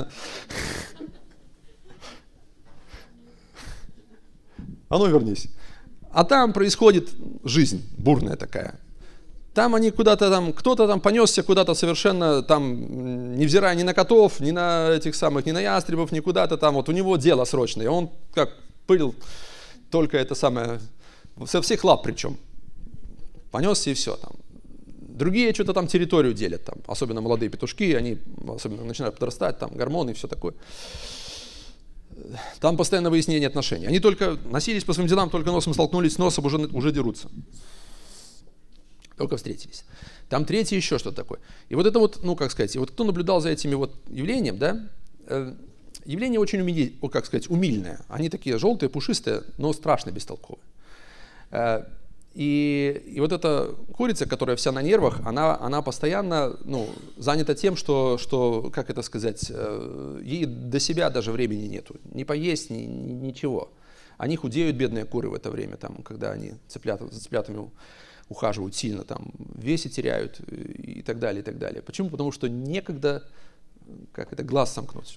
А ну вернись. А там происходит жизнь бурная такая. Там они куда-то там, кто-то там понесся куда-то совершенно там, невзирая ни на котов, ни на этих самых, ни на ястребов, ни куда-то там. Вот у него дело срочное. Он как пыль, только это самое, со всех лап причем. Понесся и все там. Другие что-то там территорию делят там. Особенно молодые петушки, они особенно начинают подрастать, там гормоны и все такое. Там постоянно выяснение отношений. Они только носились по своим делам, только носом столкнулись с носом, уже дерутся. Только встретились. Там третье еще что-то такое. И вот это вот, ну как сказать, и вот кто наблюдал за этими вот явлением, да, явление очень умильное. Они такие желтые, пушистые, но страшно бестолковые. И вот эта курица, которая вся на нервах, она постоянно занята тем, что, как это сказать, ей до себя даже времени нету. Не поесть, ничего. Они худеют, бедные куры, в это время, там, когда они за цыплятами ухаживают сильно, там, в весе теряют и так далее, и так далее. Почему? Потому что некогда, глаз сомкнуть.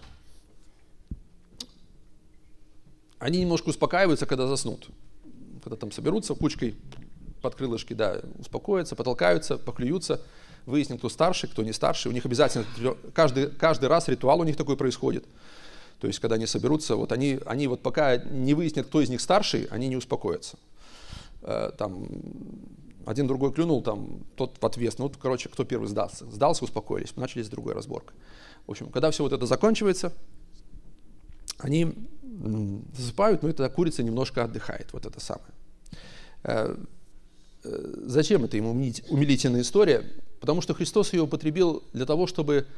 Они немножко успокаиваются, когда заснут. Когда там соберутся кучкой под крылышки, да, успокоятся, потолкаются, поклюются, выясним, кто старший, кто не старший. У них обязательно каждый раз ритуал у них такой происходит. То есть, когда они соберутся, вот они вот пока не выяснят, кто из них старший, они не успокоятся. Там один другой клюнул, там тот в отвес. Ну, короче, кто первый сдался. Сдался, успокоились, начались другой разборка. В общем, когда все вот это заканчивается, они засыпают, но эта курица немножко отдыхает, вот это самое. зачем это ему умилительная история? Потому что Христос ее употребил для того, чтобы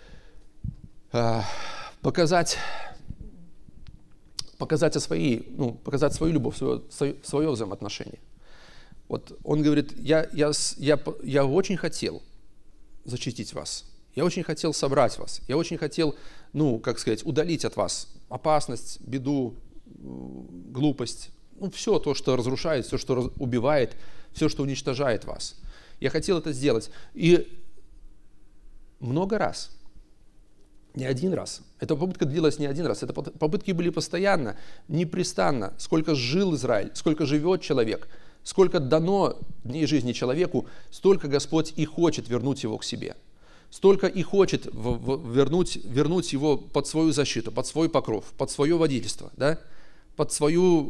показать свою любовь, свое взаимоотношение. Вот он говорит, я очень хотел защитить вас, я очень хотел собрать вас, я очень хотел, удалить от вас опасность, беду, глупость, все то, что разрушает, все, что убивает, все, что уничтожает вас. Я хотел это сделать. И много раз, не один раз. Эта попытка длилась не один раз. Это попытки были постоянно, непрестанно. Сколько жил Израиль, сколько живет человек, сколько дано дней жизни человеку, столько Господь и хочет вернуть его к себе. Столько и хочет вернуть его под свою защиту, под свой покров, под свое водительство, да? Под свою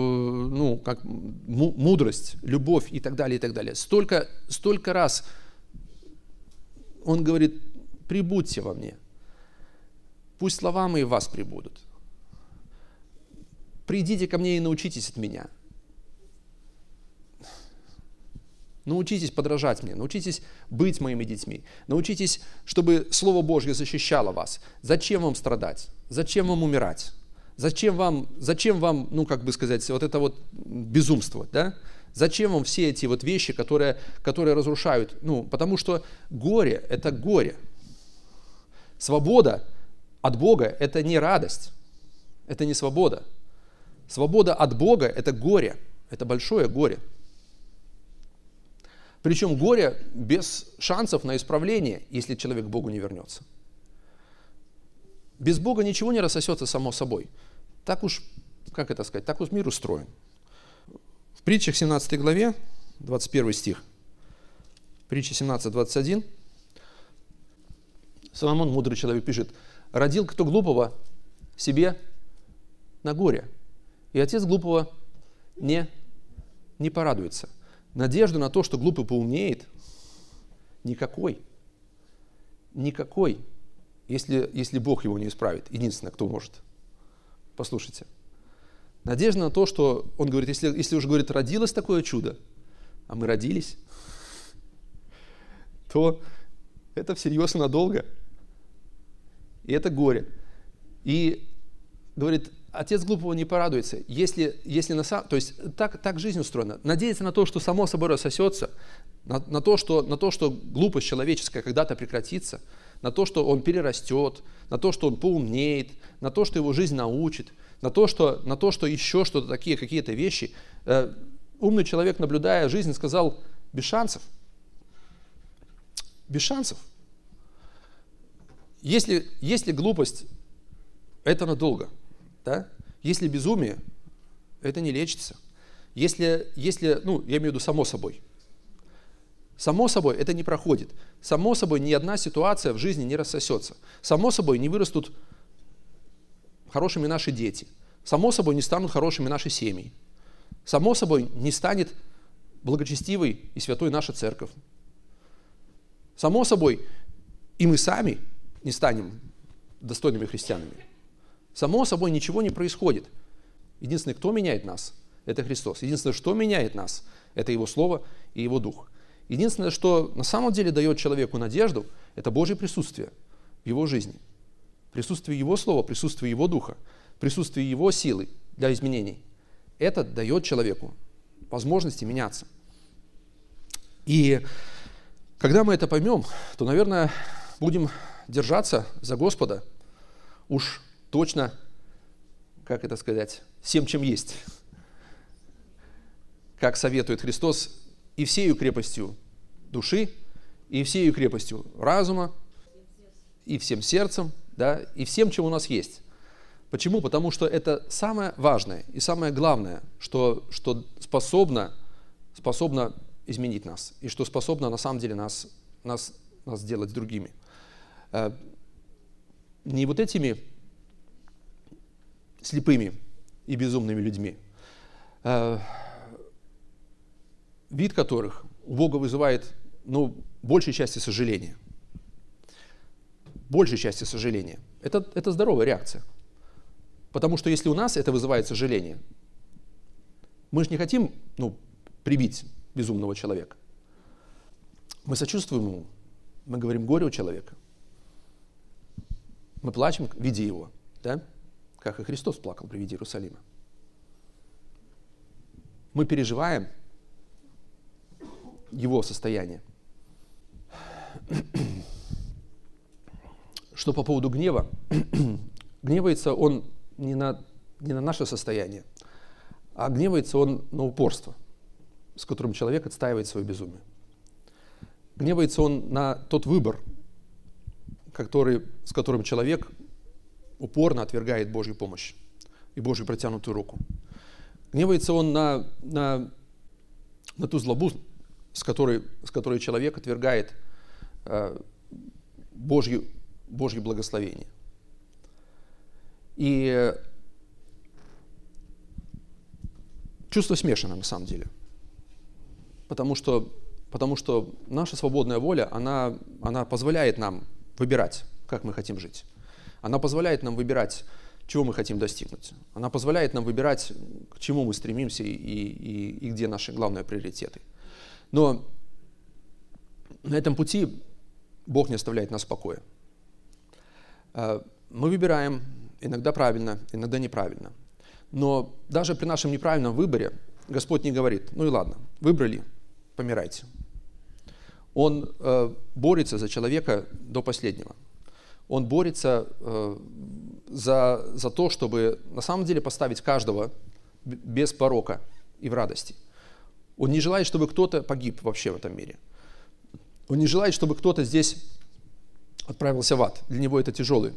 мудрость, любовь и так далее, и так далее. Столько раз он говорит, прибудьте во мне. Пусть слова мои в вас прибудут. Придите ко мне и научитесь от меня. Научитесь подражать мне, научитесь быть моими детьми. Научитесь, чтобы Слово Божье защищало вас. Зачем вам страдать? Зачем вам умирать? Зачем вам, вот это вот безумство, да? Зачем вам все эти вот вещи, которые разрушают? Потому что горе – это горе. Свобода от Бога – это не радость, это не свобода. Свобода от Бога – это горе, это большое горе. Причем горе без шансов на исправление, если человек к Богу не вернется. Без Бога ничего не рассосется само собой. Так уж мир устроен. В притчах 17 главе, 21 стих, притча 17:21, Соломон, мудрый человек, пишет: «Родил кто глупого себе на горе, и отец глупого не порадуется». Надежду на то, что глупый поумнеет, никакой, если Бог его не исправит. Единственное, кто может. Послушайте. Надежда на то, что, он говорит, если уже говорит, родилось такое чудо, а мы родились, то это всерьез и надолго. И это горе. И говорит, отец глупого не порадуется, то есть так жизнь устроена. Надеяться на то, что само собой рассосется, на то, что глупость человеческая когда-то прекратится, на то, что он перерастет, на то, что он поумнеет, на то, что его жизнь научит, на то, что еще что-то такие, какие-то вещи. Умный человек, наблюдая жизнь, сказал: без шансов. Без шансов. Если глупость, это надолго. Да? Если безумие, это не лечится. Я имею в виду само собой. Само собой это не проходит. Само собой ни одна ситуация в жизни не рассосется. Само собой не вырастут хорошими наши дети. Само собой не станут хорошими наши семьи. Само собой не станет благочестивой и святой наша церковь. Само собой и мы сами не станем достойными христианами. Само собой ничего не происходит. Единственное, кто меняет нас, это Христос. Единственное, что меняет нас, это Его Слово и Его Дух. Единственное, что на самом деле дает человеку надежду, это Божье присутствие в его жизни. Присутствие Его Слова, присутствие Его Духа, присутствие Его силы для изменений. Это дает человеку возможности меняться. И когда мы это поймем, то, наверное, будем держаться за Господа уж точно, всем, чем есть. Как советует Христос, и всею крепостью души, и всею крепостью разума, и всем сердцем, да, и всем, чем у нас есть. Почему? Потому что это самое важное и самое главное, что способно изменить нас, и что способно на самом деле нас сделать другими. Не вот этими слепыми и безумными людьми, вид которых у Бога вызывает, большей части сожаления. Большей части сожаления. Это здоровая реакция. Потому что если у нас это вызывает сожаление, мы же не хотим, прибить безумного человека. Мы сочувствуем ему, мы говорим горе у человека. Мы плачем, видя его, да? Как и Христос плакал при виде Иерусалима. Мы переживаем его состояние. Что по поводу гнева, гневается он не на наше состояние, а гневается он на упорство, с которым человек отстаивает свое безумие. Гневается он на тот выбор, с которым человек упорно отвергает Божью помощь и Божью протянутую руку. Гневается он на ту злобу, с которой человек отвергает Божье благословение. И чувство смешано на самом деле. Потому что наша свободная воля, она позволяет нам выбирать, как мы хотим жить. Она позволяет нам выбирать, чего мы хотим достигнуть. Она позволяет нам выбирать, к чему мы стремимся и где наши главные приоритеты. Но на этом пути Бог не оставляет нас в покое. Мы выбираем иногда правильно, иногда неправильно. Но даже при нашем неправильном выборе Господь не говорит: ну и ладно, выбрали, помирайте. Он борется за человека до последнего. Он борется за то, чтобы на самом деле поставить каждого без порока и в радости. Он не желает, чтобы кто-то погиб вообще в этом мире. Он не желает, чтобы кто-то здесь отправился в ад. Для него это тяжелый,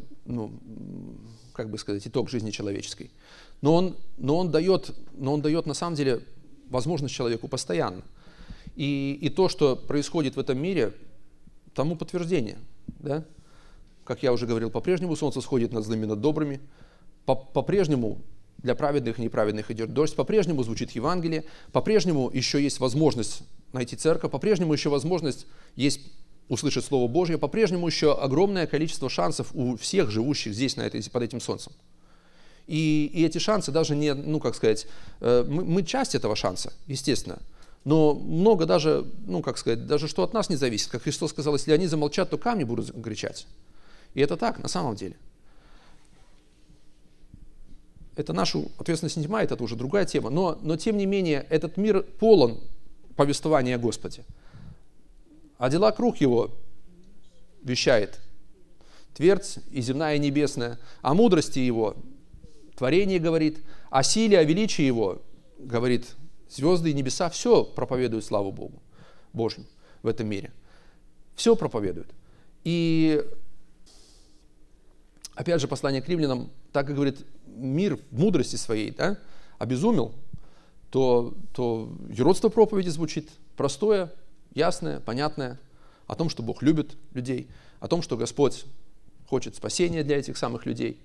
итог жизни человеческой. Но он дает на самом деле возможность человеку постоянно. И то, что происходит в этом мире, тому подтверждение. Да? Как я уже говорил, по-прежнему солнце сходит над злыми, над добрыми. По-прежнему для праведных и неправедных идет дождь. По-прежнему звучит Евангелие. По-прежнему еще есть возможность найти церковь. По-прежнему еще возможность есть услышать Слово Божье. По-прежнему еще огромное количество шансов у всех живущих здесь, под этим солнцем. И эти шансы даже не, мы часть этого шанса, естественно. Но много даже, даже что от нас не зависит. Как Христос сказал, если они замолчат, то камни будут кричать. И это так, на самом деле. Это нашу ответственность не снимает, это уже другая тема. Но тем не менее, этот мир полон повествования о Господе. А дела круг его вещает твердь и земная, и небесная. О мудрости его творение говорит, о силе, о величии его говорит звезды и небеса. Все проповедуют славу Богу Божью в этом мире. Все проповедуют. И опять же, послание к римлянам, так как говорит, мир в мудрости своей, да, обезумел, то юродство проповеди звучит простое, ясное, понятное, о том, что Бог любит людей, о том, что Господь хочет спасения для этих самых людей.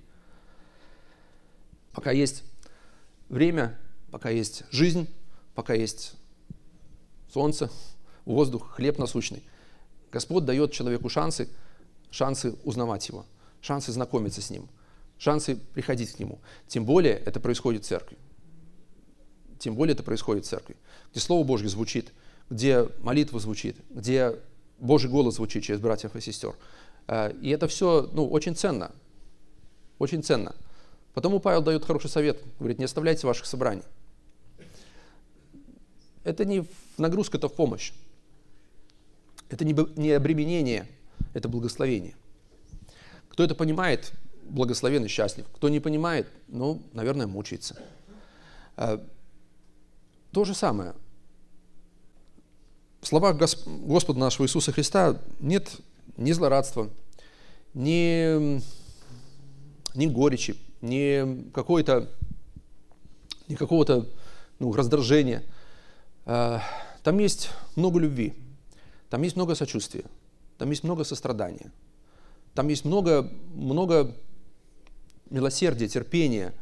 Пока есть время, пока есть жизнь, пока есть солнце, воздух, хлеб насущный, Господь дает человеку шансы узнавать Его, шансы знакомиться с Ним, шансы приходить к Нему. Тем более это происходит в церкви. Тем более это происходит в церкви, где Слово Божье звучит, где молитва звучит, где Божий голос звучит через братьев и сестер. И это все очень ценно. Очень ценно. Потому Павел дает хороший совет. Говорит, не оставляйте ваших собраний. Это не нагрузка, это в помощь. Это не обременение, это благословение. Кто это понимает, благословен и счастлив. Кто не понимает, наверное, мучается. То же самое. В словах Господа нашего Иисуса Христа нет ни злорадства, ни горечи, ни какого-то раздражения. Там есть много любви, там есть много сочувствия, там есть много сострадания, там есть много милосердия, терпения,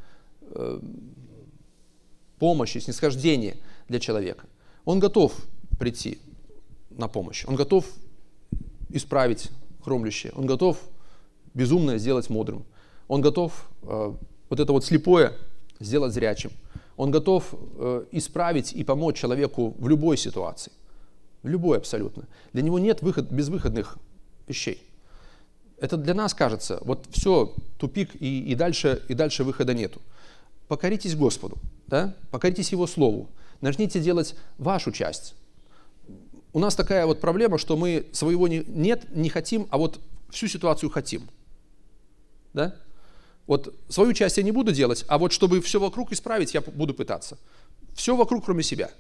помощи, снисхождения для человека. Он готов прийти на помощь, он готов исправить хромлющее, он готов безумное сделать мудрым, он готов слепое сделать зрячим, Он готов исправить и помочь человеку в любой ситуации. В любой абсолютно. Для него нет безвыходных вещей. Это для нас кажется, вот все, тупик, и дальше выхода нету. Покоритесь Господу, да? Покоритесь Его Слову. Начните делать вашу часть. У нас такая вот проблема, что мы своего не хотим, а вот всю ситуацию хотим. Да? Вот свою часть я не буду делать, а вот чтобы все вокруг исправить, я буду пытаться. Все вокруг, кроме себя.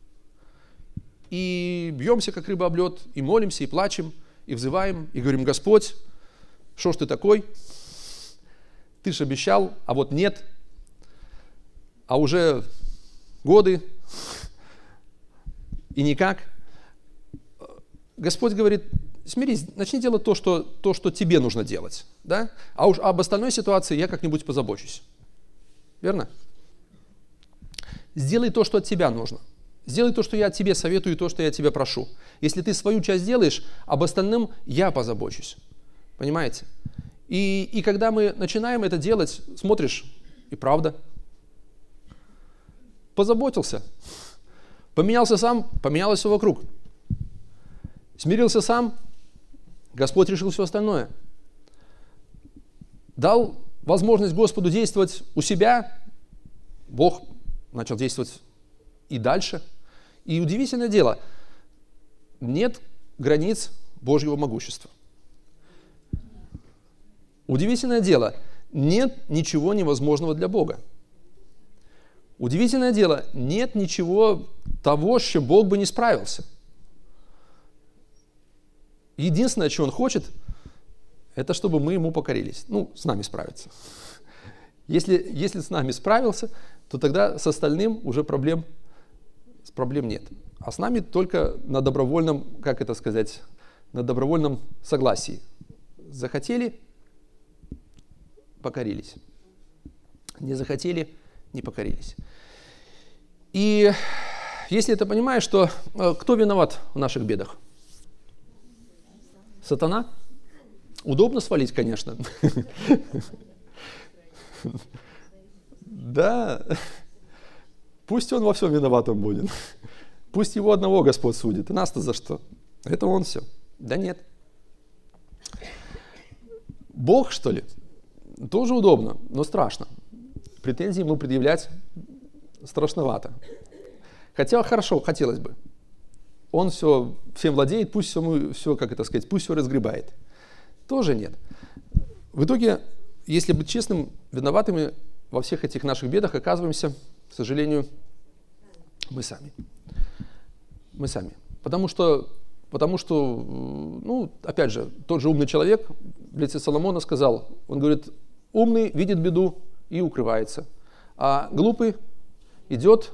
И бьемся, как рыба об лед, и молимся, и плачем, и взываем, и говорим: Господь, что ж ты такой? Ты ж обещал, а вот нет. А уже годы, и никак. Господь говорит: смирись, начни делать то, что тебе нужно делать. Да? А уж об остальной ситуации я как-нибудь позабочусь. Верно? Сделай то, что от тебя нужно. Сделай то, что я тебе советую, и то, что я тебя прошу. Если ты свою часть делаешь, об остальном я позабочусь. Понимаете? И когда мы начинаем это делать, смотришь, и правда. Позаботился. Поменялся сам, поменялось все вокруг. Смирился сам, Господь решил все остальное. Дал возможность Господу действовать у себя, Бог начал действовать и дальше. И удивительное дело, нет границ Божьего могущества. Удивительное дело, нет ничего невозможного для Бога. Удивительное дело, нет ничего того, с чем Бог бы не справился. Единственное, что Он хочет, это чтобы мы Ему покорились. Ну, с нами справиться. Если с нами справился, то тогда с остальным уже проблем нет. А с нами только на добровольном, на добровольном согласии. Захотели – покорились. Не захотели – не покорились. И если ты понимаешь, что кто виноват в наших бедах? Сатана? Удобно свалить, конечно. Да. Пусть он во всем виноватым будет. Пусть его одного Господь судит. И нас-то за что? Это он все. Да нет. Бог, что ли? Тоже удобно, но страшно. Претензии ему предъявлять страшновато. Хотя хорошо, хотелось бы. Он всем владеет, пусть пусть все разгребает. Тоже нет. В итоге, если быть честным, виноватыми во всех этих наших бедах оказываемся, к сожалению, мы сами. Мы сами. Потому что, опять же, тот же умный человек в лице Соломона сказал, он говорит: умный видит беду и укрывается, а глупый идет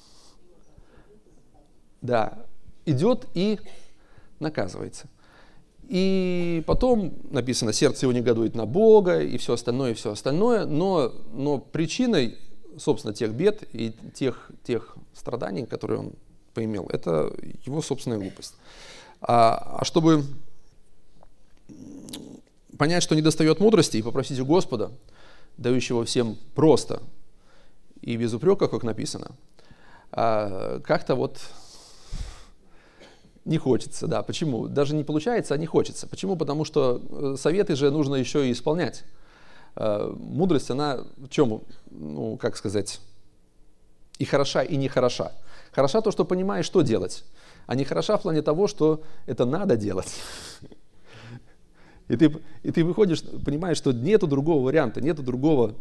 и наказывается. И потом написано: сердце его негодует на Бога, и все остальное, но причиной, собственно, тех бед и тех страданий, которые он поимел, это его собственная глупость. А чтобы понять, что недостает мудрости, и попросить у Господа, дающего всем просто и без упрека, как написано, как-то вот не хочется, да. Почему? Даже не получается, а не хочется. Почему? Потому что советы же нужно еще и исполнять. Мудрость, она в чем, и хороша, и не хороша. Хороша то, что понимаешь, что делать, а не хороша в плане того, что это надо делать. И ты выходишь, понимаешь, что нету другого варианта, нету другого,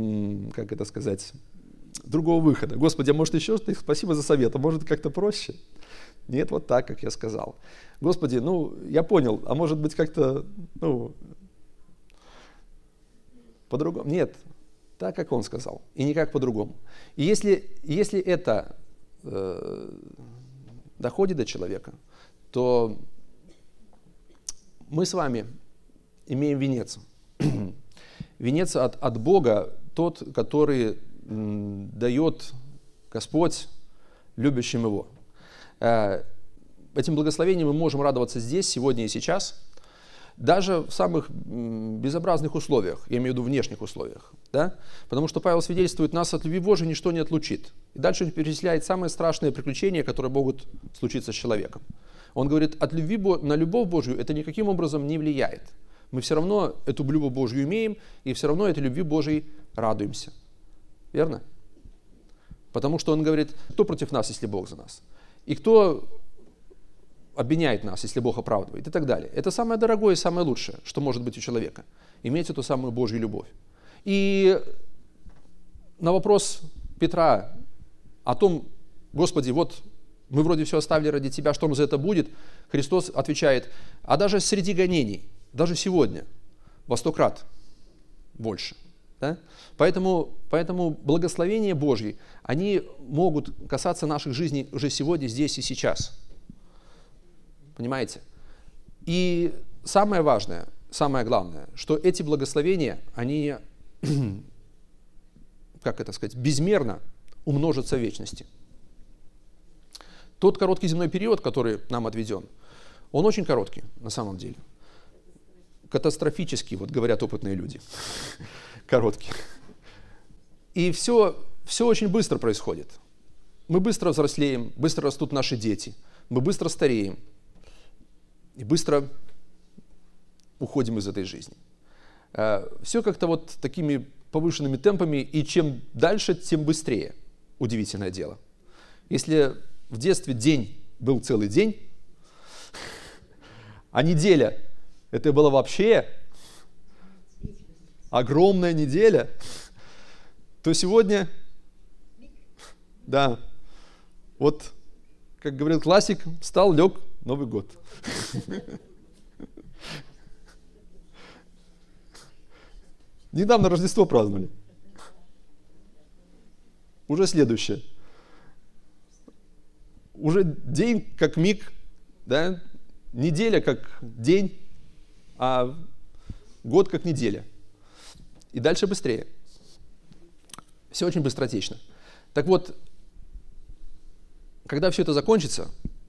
другого выхода. Господи, а может еще что-то? Спасибо за совет, а может как-то проще? Нет, вот так, как я сказал. Господи, я понял, а может быть как-то, по-другому? Нет, так, как Он сказал, и никак по-другому. И если это доходит до человека, то мы с вами имеем венец. Венец от Бога, тот, который дает Господь любящим Его. Этим благословением мы можем радоваться здесь, сегодня и сейчас. Даже в самых безобразных условиях, я имею в виду внешних условиях. Да? Потому что Павел свидетельствует, нас от любви Божией ничто не отлучит. И дальше он перечисляет самые страшные приключения, которые могут случиться с человеком. Он говорит, от любви на любовь Божью это никаким образом не влияет. Мы все равно эту любовь Божью имеем, и все равно этой любви Божией радуемся. Верно? Потому что он говорит, кто против нас, если Бог за нас? И кто обвиняет нас, если Бог оправдывает? И так далее. Это самое дорогое и самое лучшее, что может быть у человека. Иметь эту самую Божью любовь. И на вопрос Петра о том, Господи, вот мы вроде все оставили ради Тебя, что нам за это будет? Христос отвечает, а даже среди гонений, даже сегодня, во 100 крат больше. Да? Поэтому благословения Божьи, они могут касаться наших жизней уже сегодня, здесь и сейчас. Понимаете? И самое важное, самое главное, что эти благословения, они, как это сказать, безмерно умножатся в вечности. Тот короткий земной период, который нам отведен, он очень короткий на самом деле. Катастрофический, вот говорят опытные люди. Короткий. И все очень быстро происходит. Мы быстро взрослеем, быстро растут наши дети, мы быстро стареем и быстро уходим из этой жизни. Все как-то вот такими повышенными темпами, и чем дальше, тем быстрее. Удивительное дело. Если в детстве день был целый день, а неделя это была вообще огромная неделя, то сегодня, да, вот, как говорил классик, встал, лег, Новый год. Недавно Рождество праздновали. Уже следующее. Уже день как миг, да? Неделя как день, а год как неделя. И дальше быстрее. Все очень быстротечно. Так вот, когда все это закончится,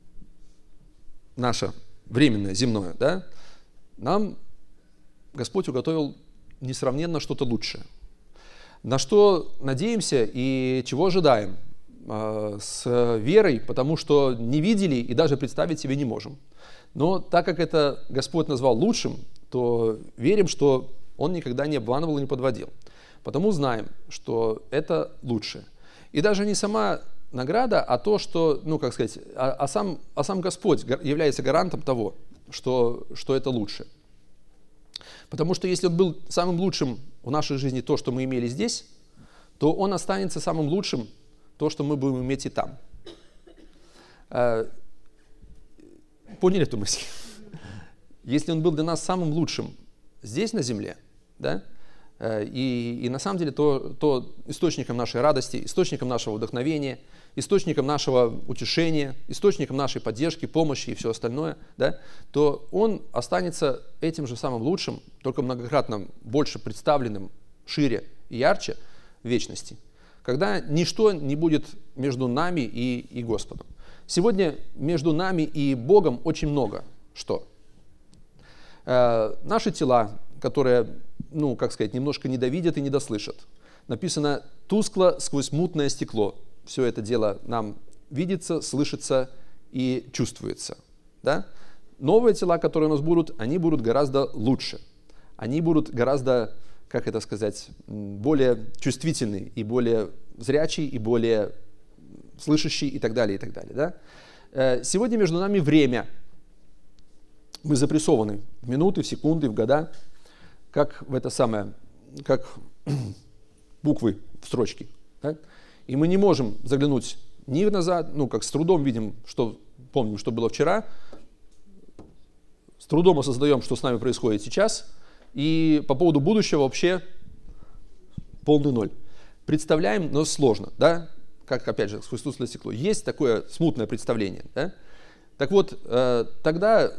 наше временное, земное, да, нам Господь уготовил несравненно что-то лучшее. На что надеемся и чего ожидаем с верой, потому что не видели и даже представить себе не можем. Но так как это Господь назвал лучшим, то верим, что Он никогда не обманывал и не подводил. Потому знаем, что это лучшее. И даже не сама награда, а то, что, ну, как сказать, сам Господь является гарантом того, что это лучше. Потому что если Он был самым лучшим в нашей жизни то, что мы имели здесь, то Он останется самым лучшим то, что мы будем иметь и там. Поняли эту мысль? Если Он был для нас самым лучшим здесь, на земле, да, и на самом деле то источником нашей радости, источником нашего вдохновения, источником нашего утешения, источником нашей поддержки, помощи и все остальное, да, то Он останется этим же самым лучшим, только многократно больше представленным, шире и ярче в вечности, когда ничто не будет между нами и Господом. Сегодня между нами и Богом очень много что. Наши тела, которые, ну, как сказать, немножко недовидят и недослышат. Написано «тускло сквозь мутное стекло». Все это дело нам видится, слышится и чувствуется. Да? Новые тела, которые у нас будут, они будут гораздо лучше. Они будут гораздо, как это сказать, более чувствительные и более зрячие, и более слышащие и так далее, и так далее. Да? Сегодня между нами время. Мы запрессованы в минуты, в секунды, в года, как в это самое, как буквы в строчке. Да? И мы не можем заглянуть ни назад, ну, как с трудом видим, что помним, что было вчера, с трудом осознаем, что с нами происходит сейчас, и по поводу будущего вообще полный ноль. Представляем, но сложно, да? Как, опять же, сквозь тусклое стекло. Есть такое смутное представление, да? Так вот, тогда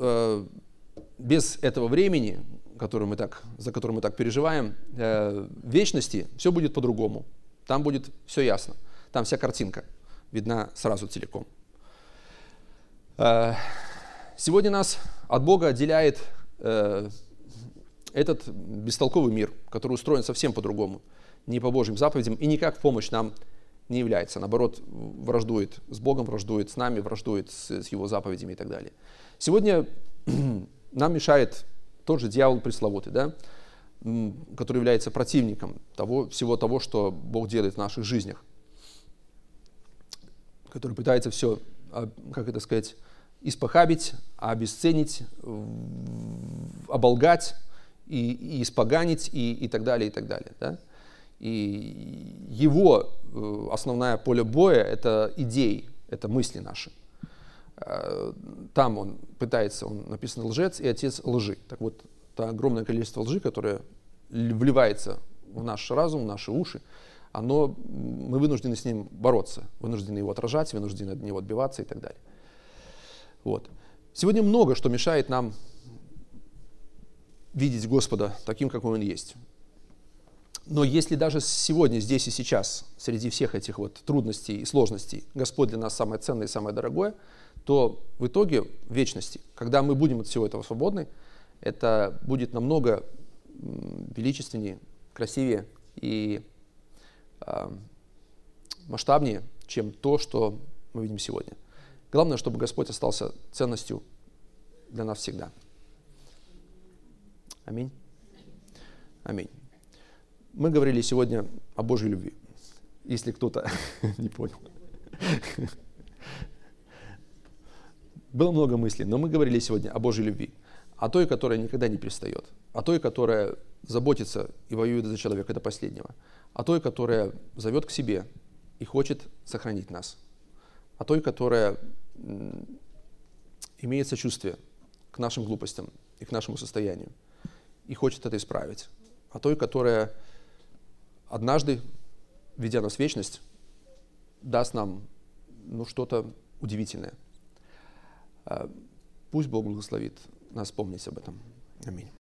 без этого времени, за которое мы так переживаем, в вечности все будет по-другому. Там будет все ясно. Там вся картинка видна сразу целиком. Сегодня нас от Бога отделяет этот бестолковый мир, который устроен совсем по-другому, не по Божьим заповедям и никак в помощь нам не является. Наоборот, враждует с Богом, враждует с нами, враждует с Его заповедями и так далее. Сегодня нам мешает тот же дьявол пресловутый, да, который является противником всего того, что Бог делает в наших жизнях, который пытается все, как это сказать, испохабить, обесценить, оболгать и испоганить и так далее, и так далее. Да? И его основное поле боя – это идеи, это мысли наши. Там он написано лжец и отец лжи. Так вот, это огромное количество лжи, которое вливается в наш разум, в наши уши, мы вынуждены с ним бороться, вынуждены его отражать, вынуждены от него отбиваться и так далее. Вот. Сегодня много что мешает нам видеть Господа таким, какой Он есть. Но если даже сегодня, здесь и сейчас, среди всех этих вот трудностей и сложностей, Господь для нас самое ценное и самое дорогое, то в итоге в вечности, когда мы будем от всего этого свободны, это будет намного величественнее, красивее и масштабнее, чем то, что мы видим сегодня. Главное, чтобы Господь остался ценностью для нас всегда. Аминь. Аминь. Мы говорили сегодня о Божьей любви, если кто-то не понял. Было много мыслей, но мы говорили сегодня о Божьей любви, о той, которая никогда не перестает, о той, которая заботится и воюет за человека до последнего, о той, которая зовет к себе и хочет сохранить нас, о той, которая имеет сочувствие к нашим глупостям и к нашему состоянию и хочет это исправить, о той, которая однажды, ведя нас в вечность, даст нам что-то удивительное. Пусть Бог благословит нас помнить об этом. Аминь.